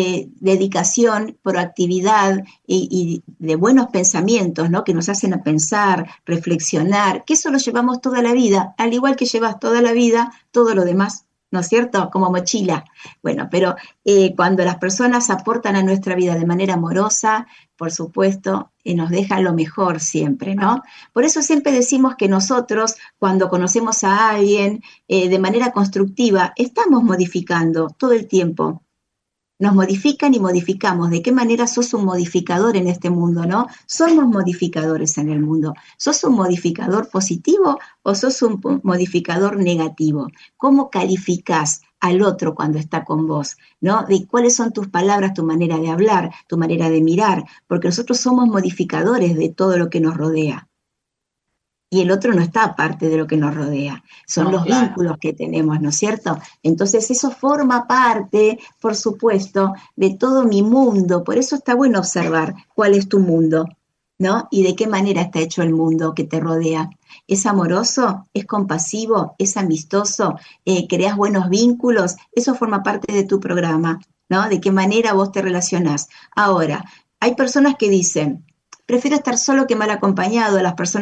dedicación, proactividad y de buenos pensamientos, ¿no? Que nos hacen a pensar, reflexionar, que eso lo llevamos toda la vida, al igual que llevas toda la vida todo lo demás, ¿no es cierto? Como mochila. Bueno, pero cuando las personas aportan a nuestra vida de manera amorosa, por supuesto, nos dejan lo mejor siempre, ¿no? Por eso siempre decimos que nosotros, cuando conocemos a alguien de manera constructiva, estamos modificando todo el tiempo. Nos modifican y modificamos. ¿De qué manera sos un modificador en este mundo, no? Somos modificadores en el mundo. ¿Sos un modificador positivo o sos un modificador negativo? ¿Cómo calificás al otro cuando está con vos, ¿no? De cuáles son tus palabras, tu manera de hablar, tu manera de mirar, porque nosotros somos modificadores de todo lo que nos rodea. Y el otro no está aparte de lo que nos rodea, son los vínculos que tenemos, ¿no es cierto? Entonces eso forma parte, por supuesto, de todo mi mundo, por eso está bueno observar cuál es tu mundo, ¿no? Y de qué manera está hecho el mundo que te rodea. ¿Es amoroso? ¿Es compasivo? ¿Es amistoso? ¿Creas buenos vínculos? Eso forma parte de tu programa, ¿no? De qué manera vos te relacionás. Ahora, hay personas que dicen, prefiero estar solo que mal acompañado.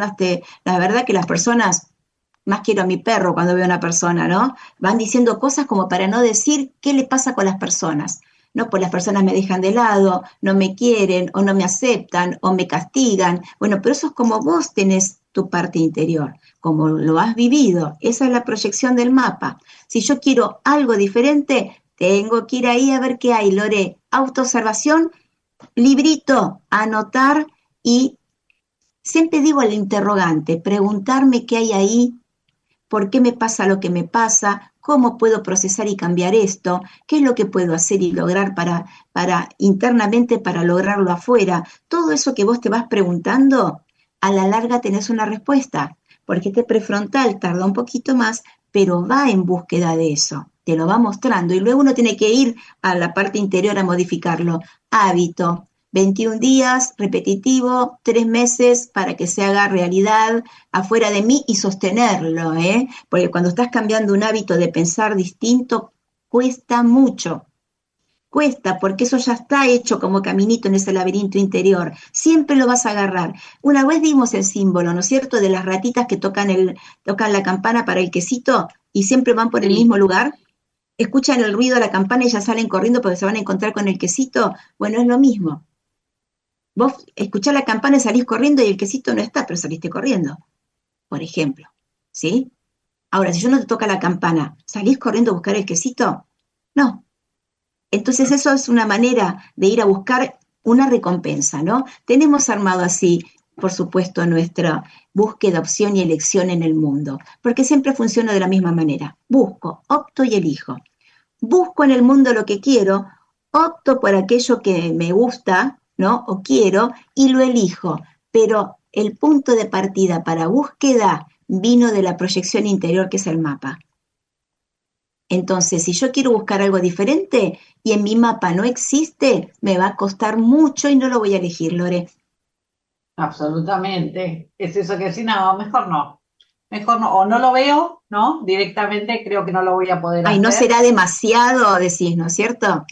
La verdad que las personas, más quiero a mi perro cuando veo a una persona, ¿no? Van diciendo cosas como para no decir qué le pasa con las personas. No, pues las personas me dejan de lado, no me quieren, o no me aceptan, o me castigan. Bueno, pero eso es como vos tenés tu parte interior, como lo has vivido. Esa es la proyección del mapa. Si yo quiero algo diferente, tengo que ir ahí a ver qué hay, Lore. Autoobservación, librito, anotar. Y siempre digo al interrogante, preguntarme qué hay ahí, por qué me pasa lo que me pasa, cómo puedo procesar y cambiar esto, qué es lo que puedo hacer y lograr para internamente para lograrlo afuera. Todo eso que vos te vas preguntando, a la larga tenés una respuesta, porque este prefrontal tarda un poquito más, pero va en búsqueda de eso, te lo va mostrando y luego uno tiene que ir a la parte interior a modificarlo. Hábito. 21 días, repetitivo, 3 meses para que se haga realidad afuera de mí y sostenerlo, ¿eh? Porque cuando estás cambiando un hábito de pensar distinto, cuesta mucho. Cuesta, porque eso ya está hecho como caminito en ese laberinto interior. Siempre lo vas a agarrar. Una vez dimos el símbolo, ¿no es cierto?, de las ratitas que tocan la campana para el quesito y siempre van por el mismo lugar. Escuchan el ruido de la campana y ya salen corriendo porque se van a encontrar con el quesito. Bueno, es lo mismo. Vos escuchás la campana y salís corriendo y el quesito no está, pero saliste corriendo, por ejemplo, ¿sí? Ahora, si yo no te toca la campana, ¿salís corriendo a buscar el quesito? No. Entonces eso es una manera de ir a buscar una recompensa, ¿no? Tenemos armado así, por supuesto, nuestra búsqueda, opción y elección en el mundo, porque siempre funciona de la misma manera. Busco, opto y elijo. Busco en el mundo lo que quiero, opto por aquello que me gusta, ¿no? O quiero, y lo elijo. Pero el punto de partida para búsqueda vino de la proyección interior, que es el mapa. Entonces, si yo quiero buscar algo diferente y en mi mapa no existe, me va a costar mucho y no lo voy a elegir, Lore. Absolutamente. Es eso que sí, no, mejor no, o no lo veo, ¿no? Directamente creo que no lo voy a poder Ay, no hacer. será demasiado, decís, ¿no es cierto?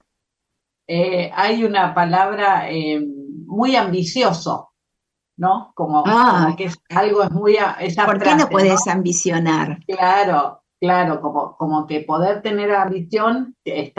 Hay una palabra muy ambicioso, ¿no? Como Ah, que algo es muy, esa ¿por qué no frase, ¿no? puedes ambicionar? Claro, claro, como que poder tener ambición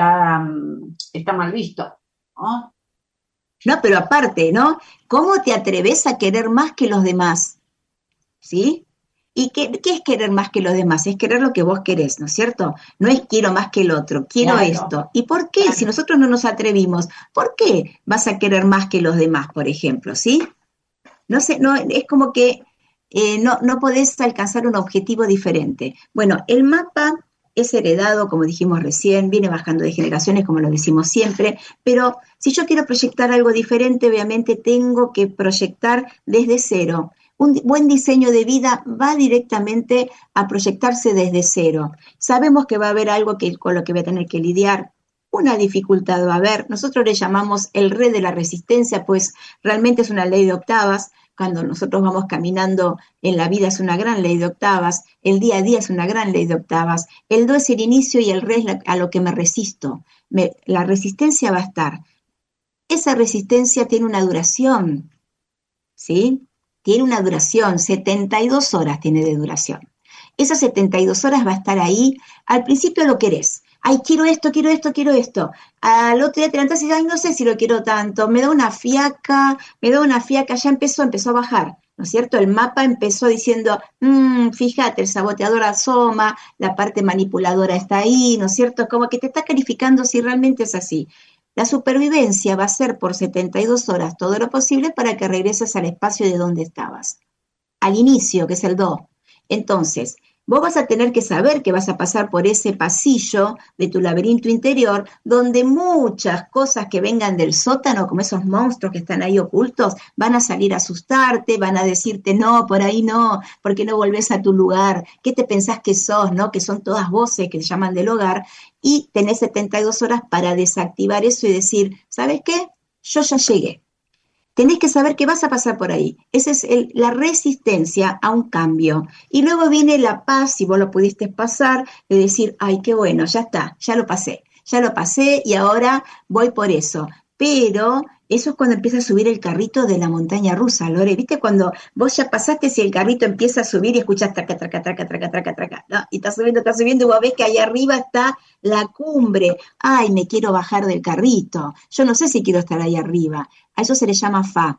está mal visto, ¿no? No, pero aparte, ¿no? ¿Cómo te atreves a querer más que los demás? ¿Sí? ¿Y qué es querer más que los demás? Es querer lo que vos querés, ¿no es cierto? No es quiero más que el otro, quiero Claro, esto. ¿Y por qué? Si claro. nosotros no nos atrevimos, ¿por qué vas a querer más que los demás, por ejemplo? ¿Sí? No sé, no, es como que no podés alcanzar un objetivo diferente. Bueno, el mapa es heredado, como dijimos recién, viene bajando de generaciones, como lo decimos siempre, pero si yo quiero proyectar algo diferente, obviamente tengo que proyectar desde cero. Un buen diseño de vida va directamente a proyectarse desde cero. Sabemos que va a haber algo con lo que voy a tener que lidiar, una dificultad va a haber. Nosotros le llamamos el re de la resistencia, pues realmente es una ley de octavas. Cuando nosotros vamos caminando en la vida es una gran ley de octavas, el día a día es una gran ley de octavas, el do es el inicio y el re es a lo que me resisto. La resistencia va a estar. Esa resistencia tiene una duración, ¿sí? Tiene una duración, 72 horas tiene de duración. Esas 72 horas va a estar ahí, al principio lo querés. Ay, quiero esto, quiero esto, quiero esto. Al otro día te levantás y dices, ay, no sé si lo quiero tanto, me da una fiaca, ya empezó a bajar, ¿no es cierto? El mapa empezó diciendo, fíjate, el saboteador asoma, la parte manipuladora está ahí, ¿no es cierto? Como que te está calificando si realmente es así. La supervivencia va a ser por 72 horas todo lo posible para que regreses al espacio de donde estabas, al inicio, que es el do. Entonces, vos vas a tener que saber que vas a pasar por ese pasillo de tu laberinto interior, donde muchas cosas que vengan del sótano, como esos monstruos que están ahí ocultos, van a salir a asustarte, van a decirte, no, por ahí no, ¿por qué no volvés a tu lugar? ¿Qué te pensás que sos, no? Que son todas voces que se llaman del hogar, y tenés 72 horas para desactivar eso y decir, ¿sabes qué? Yo ya llegué. Tenés que saber que vas a pasar por ahí. Esa es la resistencia a un cambio. Y luego viene la paz, si vos lo pudiste pasar, de decir, ay, qué bueno, ya está, ya lo pasé y ahora voy por eso. Pero eso es cuando empieza a subir el carrito de la montaña rusa, Lore. ¿Viste? Cuando vos ya pasaste, si el carrito empieza a subir y escuchás traca, traca, traca, traca, traca, traca, ¿no? Y está subiendo, y vos ves que ahí arriba está la cumbre. Ay, me quiero bajar del carrito. Yo no sé si quiero estar ahí arriba. A eso se le llama fa.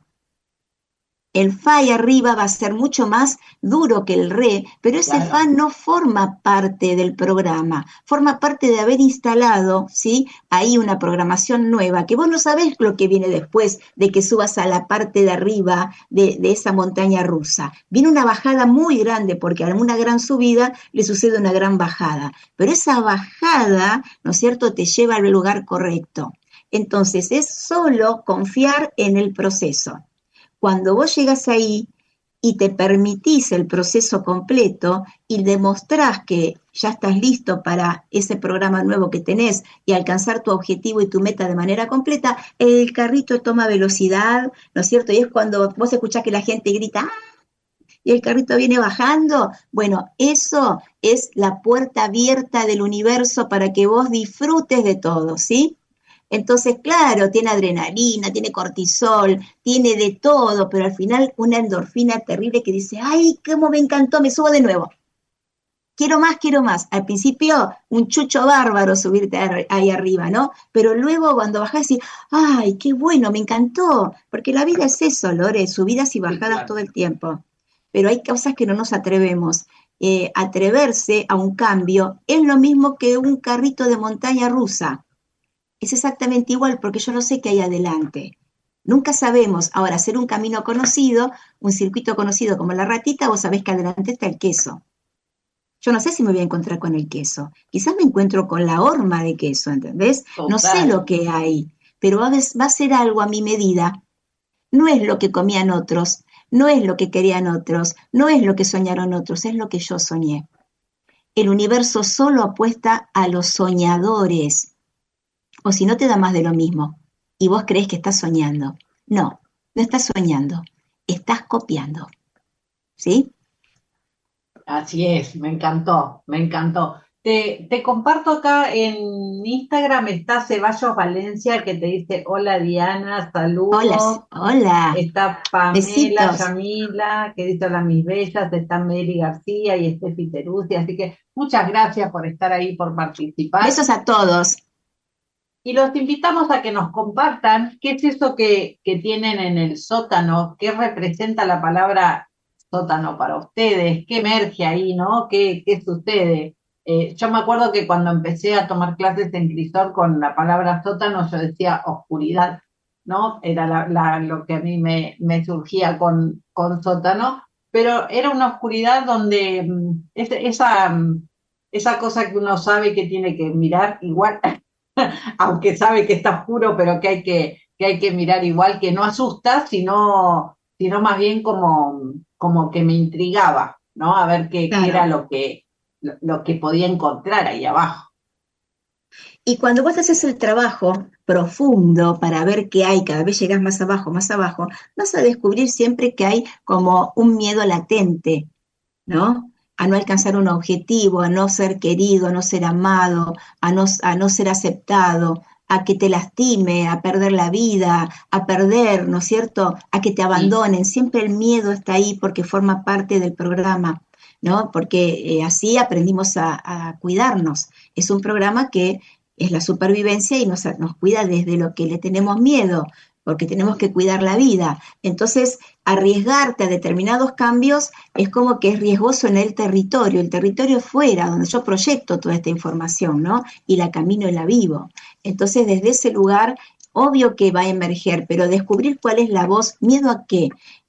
El fa ahí arriba va a ser mucho más duro que el re, pero ese Claro. fa no forma parte del programa, forma parte de haber instalado, ¿sí? Ahí una programación nueva, que vos no sabés lo que viene después de que subas a la parte de arriba de esa montaña rusa. Viene una bajada muy grande, porque a una gran subida le sucede una gran bajada, pero esa bajada, ¿no es cierto?, te lleva al lugar correcto. Entonces es solo confiar en el proceso. Cuando vos llegas ahí y te permitís el proceso completo y demostrás que ya estás listo para ese programa nuevo que tenés y alcanzar tu objetivo y tu meta de manera completa, el carrito toma velocidad, ¿no es cierto? Y es cuando vos escuchás que la gente grita, ¡ah! Y el carrito viene bajando. Bueno, eso es la puerta abierta del universo para que vos disfrutes de todo, ¿sí? Entonces, claro, tiene adrenalina, tiene cortisol, tiene de todo, pero al final una endorfina terrible que dice, ay, cómo me encantó, me subo de nuevo. Quiero más, quiero más. Al principio, un chucho bárbaro subirte ahí arriba, ¿no? Pero luego cuando bajás, y, ay, qué bueno, me encantó. Porque la vida es eso, Lore, subidas y Sí, bajadas claro. todo el tiempo. Pero hay cosas que no nos atrevemos. Atreverse a un cambio es lo mismo que un carrito de montaña rusa. es exactamente igual porque yo no sé qué hay adelante. Nunca sabemos. Ahora, hacer un camino conocido, un circuito conocido como la ratita, vos sabés que adelante está el queso. Yo no sé si me voy a encontrar con el queso. Quizás me encuentro con la horma de queso, ¿entendés? No sé Total. lo que hay, pero va a ser algo a mi medida. No es lo que comían otros, no es lo que querían otros, no es lo que soñaron otros, es lo que yo soñé. El universo solo apuesta a los soñadores, o si no te da más de lo mismo, y vos creés que estás soñando. No, no estás soñando, estás copiando, ¿sí? Así es, me encantó, me encantó. Te comparto acá en Instagram, está Ceballos Valencia que te dice, hola Diana, Hola, saludos. hola, Está Pamela besitos. Yamila, que dice hola mis bellas, está Mary García y Estefi Teruzzi, así que muchas gracias por estar ahí, por participar. Besos a todos. Y los invitamos a que nos compartan qué es eso que tienen en el sótano, qué representa la palabra sótano para ustedes, qué emerge ahí, ¿no? ¿Qué sucede? Yo me acuerdo que cuando empecé a tomar clases en Crisol con la palabra sótano, yo decía oscuridad, ¿no? Era lo que a mí me surgía con sótano, pero era una oscuridad donde esa cosa que uno sabe que tiene que mirar igual aunque sabe que está oscuro, pero que hay que mirar igual, que no asusta, sino más bien como que me intrigaba, ¿no? A ver qué era Claro. lo que podía encontrar ahí abajo. Y cuando vos haces el trabajo profundo para ver qué hay, cada vez llegás más abajo, vas a descubrir siempre que hay como un miedo latente, ¿no? A no alcanzar un objetivo, a no ser querido, a no ser amado, a no ser aceptado, a que te lastime, a perder la vida, a perder, ¿no es cierto? A que te Sí, abandonen. Siempre el miedo está ahí porque forma parte del programa, ¿no? Porque así aprendimos a cuidarnos. Es un programa que es la supervivencia y nos cuida desde lo que le tenemos miedo, porque tenemos que cuidar la vida. Entonces, arriesgarte a determinados cambios es como que es riesgoso en el territorio fuera, donde yo proyecto toda esta información, ¿no? Y la camino y la vivo. Entonces, desde ese lugar, obvio que va a emerger, pero descubrir cuál es la voz, miedo a qué,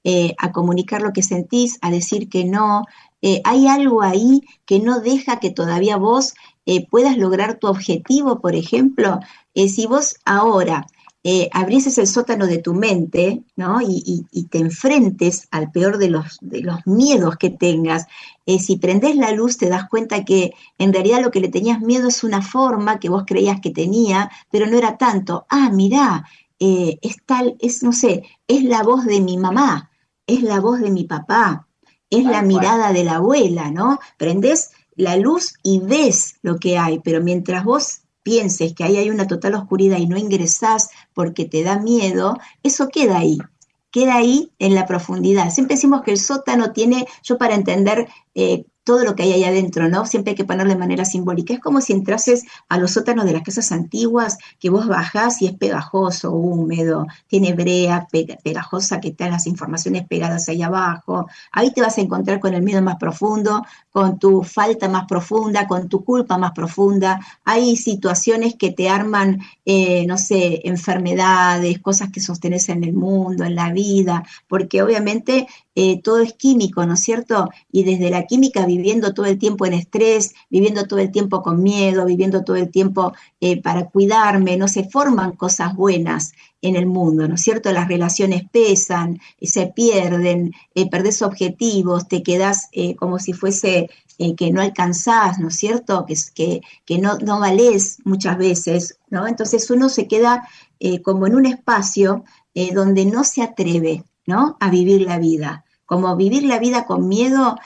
a comunicar lo que sentís, a decir que no. Hay algo ahí que no deja que todavía vos puedas lograr tu objetivo, por ejemplo. Si vos ahora abrieses el sótano de tu mente, ¿no? Y te enfrentes al peor de los miedos que tengas. Si prendés la luz te das cuenta que en realidad lo que le tenías miedo es una forma que vos creías que tenía, pero no era tanto. Ah, mirá, es tal, es, no sé, es la voz de mi mamá, es la voz de mi papá, es la tal cual. mirada de la abuela, ¿no? Prendés la luz y ves lo que hay, pero mientras vos pienses que ahí hay una total oscuridad y no ingresás porque te da miedo, eso queda ahí en la profundidad. Siempre decimos que el sótano tiene, yo para entender todo lo que hay ahí adentro, ¿no? Siempre hay que ponerlo de manera simbólica. Es como si entrases a los sótanos de las casas antiguas, que vos bajás y es pegajoso, húmedo, tiene brea pegajosa que están las informaciones pegadas ahí abajo. Ahí te vas a encontrar con el miedo más profundo, con tu falta más profunda, con tu culpa más profunda. Hay situaciones que te arman, no sé, enfermedades, cosas que sostenes en el mundo, en la vida, porque obviamente todo es químico, ¿no es cierto? Y desde la química viviendo todo el tiempo en estrés, viviendo todo el tiempo con miedo, viviendo todo el tiempo para cuidarme, no se forman cosas buenas en el mundo, ¿no es cierto? Las relaciones pesan, se pierden, perdés objetivos, te quedás como si fuese que no alcanzás, ¿no es cierto? Que no valés muchas veces, ¿no? Entonces uno se queda como en un espacio donde no se atreve, ¿no? A vivir la vida. Como vivir la vida con miedo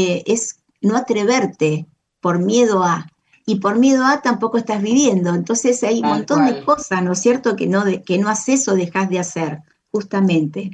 es no atreverte por miedo a, y por miedo a tampoco estás viviendo. Entonces hay un Tal montón de cual. cosas, ¿no es cierto?, que no haces o dejas de hacer, justamente.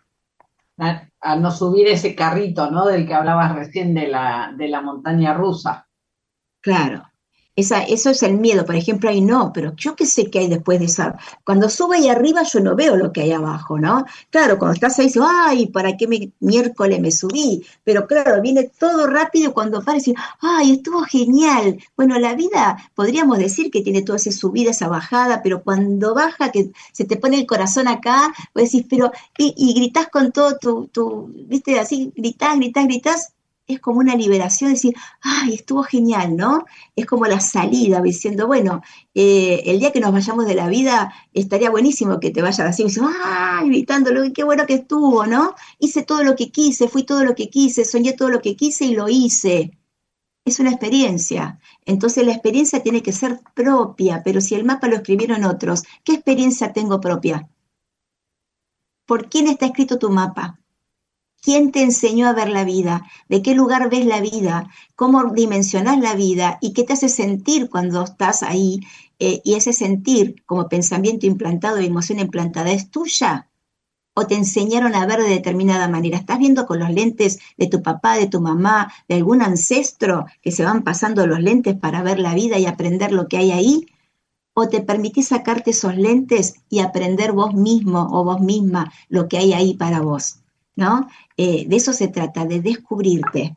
A no subir ese carrito, ¿no? Del que hablabas recién de la montaña rusa. Claro. Eso es el miedo, por ejemplo, ahí no, pero yo qué sé qué hay después de esa. Cuando subo ahí arriba yo no veo lo que hay abajo, ¿no? Claro, cuando estás ahí dices, ay, ¿para qué miércoles me subí? Pero claro, viene todo rápido cuando parece, ay, estuvo genial. Bueno, la vida, podríamos decir que tiene toda esa subida, esa bajada, pero cuando baja, que se te pone el corazón acá, vos decís, pero, y gritás con todo viste, así, gritás, es como una liberación, decir, ay, estuvo genial, ¿no? Es como la salida, diciendo, bueno, el día que nos vayamos de la vida, estaría buenísimo que te vayas así, diciendo, ay, gritándolo, qué bueno que estuvo, ¿no? Hice todo lo que quise, fui todo lo que quise, soñé todo lo que quise y lo hice. Es una experiencia. Entonces la experiencia tiene que ser propia, pero si el mapa lo escribieron otros, ¿qué experiencia tengo propia? ¿Por quién está escrito tu mapa? ¿Quién te enseñó a ver la vida? ¿De qué lugar ves la vida? ¿Cómo dimensionás la vida? ¿Y qué te hace sentir cuando estás ahí? Y ese sentir como pensamiento implantado y emoción implantada, ¿es tuya? ¿O te enseñaron a ver de determinada manera? ¿Estás viendo con los lentes de tu papá, de tu mamá, de algún ancestro que se van pasando los lentes para ver la vida y aprender lo que hay ahí? ¿O te permitís sacarte esos lentes y aprender vos mismo o vos misma lo que hay ahí para vos? ¿No? De eso se trata, de descubrirte.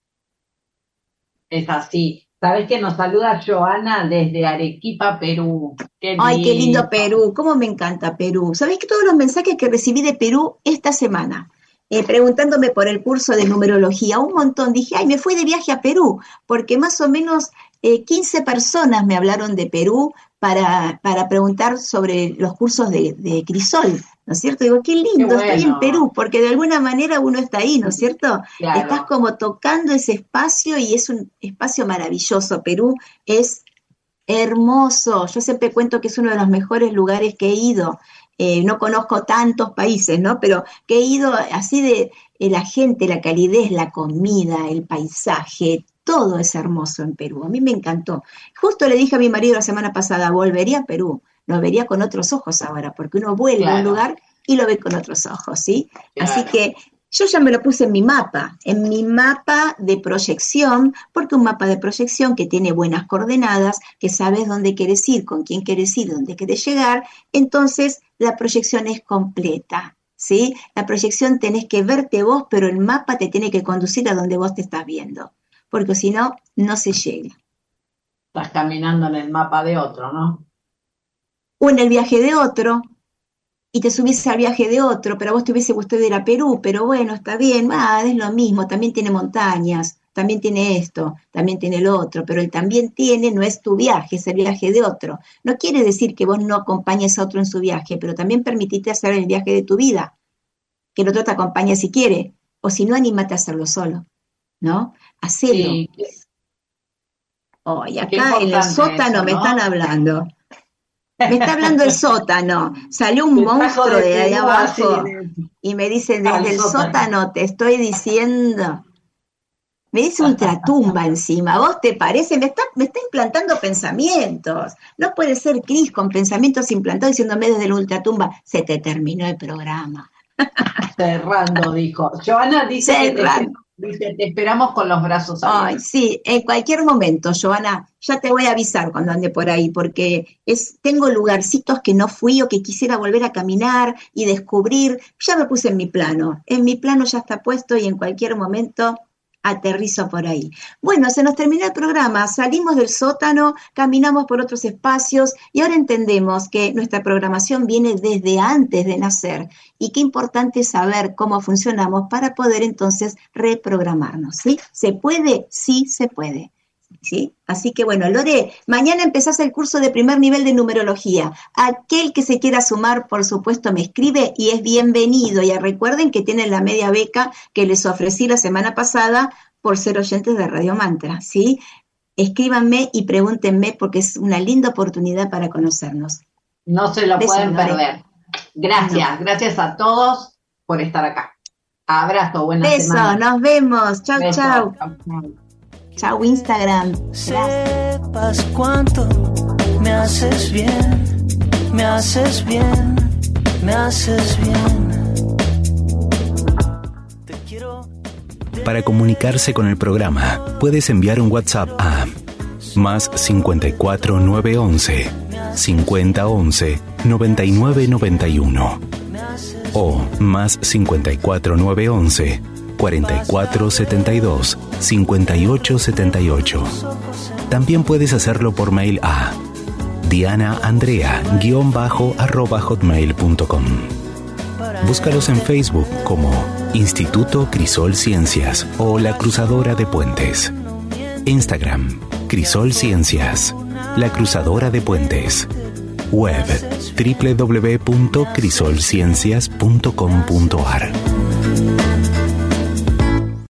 Es así. ¿Sabés que nos saluda Joana desde Arequipa, Perú? Ay, qué lindo Perú, cómo me encanta Perú. ¿Sabés que todos los mensajes que recibí de Perú esta semana, preguntándome por el curso de numerología, un montón, dije, ay, me fui de viaje a Perú, porque más o menos 15 personas me hablaron de Perú para preguntar sobre los cursos de Crisol, ¿no es cierto? Digo, qué lindo, qué bueno. Estoy en Perú, porque de alguna manera uno está ahí, ¿no es cierto? Claro. Estás como tocando ese espacio y es un espacio maravilloso. Perú es hermoso. Yo siempre cuento que es uno de los mejores lugares que he ido. No conozco tantos países, ¿no? Pero que he ido así de la gente, la calidez, la comida, el paisaje, todo es hermoso en Perú. A mí me encantó. Justo le dije a mi marido la semana pasada, volvería a Perú. Lo vería con otros ojos ahora, porque uno vuelve a un lugar y lo ve con otros ojos, ¿sí? Claro. Así que yo ya me lo puse en mi mapa de proyección, porque un mapa de proyección que tiene buenas coordenadas, que sabes dónde quieres ir, con quién quieres ir, dónde quieres llegar, entonces la proyección es completa, ¿sí? La proyección tenés que verte vos, pero el mapa te tiene que conducir a donde vos te estás viendo, porque si no, no se llega. Estás caminando en el mapa de otro, ¿no? O en el viaje de otro, y te subís al viaje de otro, pero a vos te hubiese gustado ir a Perú, pero bueno, está bien, es lo mismo, también tiene montañas, también tiene esto, también tiene lo otro, pero el también tiene no es tu viaje, es el viaje de otro. No quiere decir que vos no acompañes a otro en su viaje, pero también permitite hacer el viaje de tu vida, que el otro te acompañe si quiere, o si no, anímate a hacerlo solo, ¿no? Hacelo. Sí. Oh, y acá en el sótano eso, ¿no? Me están hablando. Me está hablando el sótano. Salió un monstruo de ahí abajo y me dice, desde el sótano te estoy diciendo. Me dice ultratumba encima. ¿A vos te parece? Me está implantando pensamientos. No puede ser Cris con pensamientos implantados diciéndome desde la ultratumba. Se te terminó el programa. Cerrando, dijo. Joana dice que te esperamos con los brazos abiertos. Ay, sí, en cualquier momento, Joana, ya te voy a avisar cuando ande por ahí, porque tengo lugarcitos que no fui o que quisiera volver a caminar y descubrir. Ya me puse en mi plano ya está puesto y en cualquier momento aterrizo por ahí. Bueno, se nos terminó el programa, salimos del sótano, caminamos por otros espacios y ahora entendemos que nuestra programación viene desde antes de nacer y qué importante es saber cómo funcionamos para poder entonces reprogramarnos, ¿sí? ¿Se puede? Sí, se puede. ¿Sí? Así que bueno, Lore, mañana empezás el curso de primer nivel de numerología. Aquel que se quiera sumar, por supuesto, me escribe y es bienvenido. Y recuerden que tienen la media beca que les ofrecí la semana pasada por ser oyentes de Radio Mantra, ¿sí? Escríbanme y pregúntenme porque es una linda oportunidad para conocernos. No se lo pueden perder. Gracias, gracias a todos por estar acá. Abrazo, buena semana. Besos, nos vemos. Chau, chau. Chau, Instagram. Sepas cuánto me haces bien, me haces bien, me haces bien. Te quiero. Para comunicarse con el programa, puedes enviar un WhatsApp a más 54 911 5011 9991 o más 54 911 4472 5878. También puedes hacerlo por mail a dianaandrea_@hotmail.com. Búscalos en Facebook como Instituto Crisol Ciencias o La Cruzadora de Puentes. Instagram, Crisol Ciencias, La Cruzadora de Puentes. Web, www.crisolciencias.com.ar.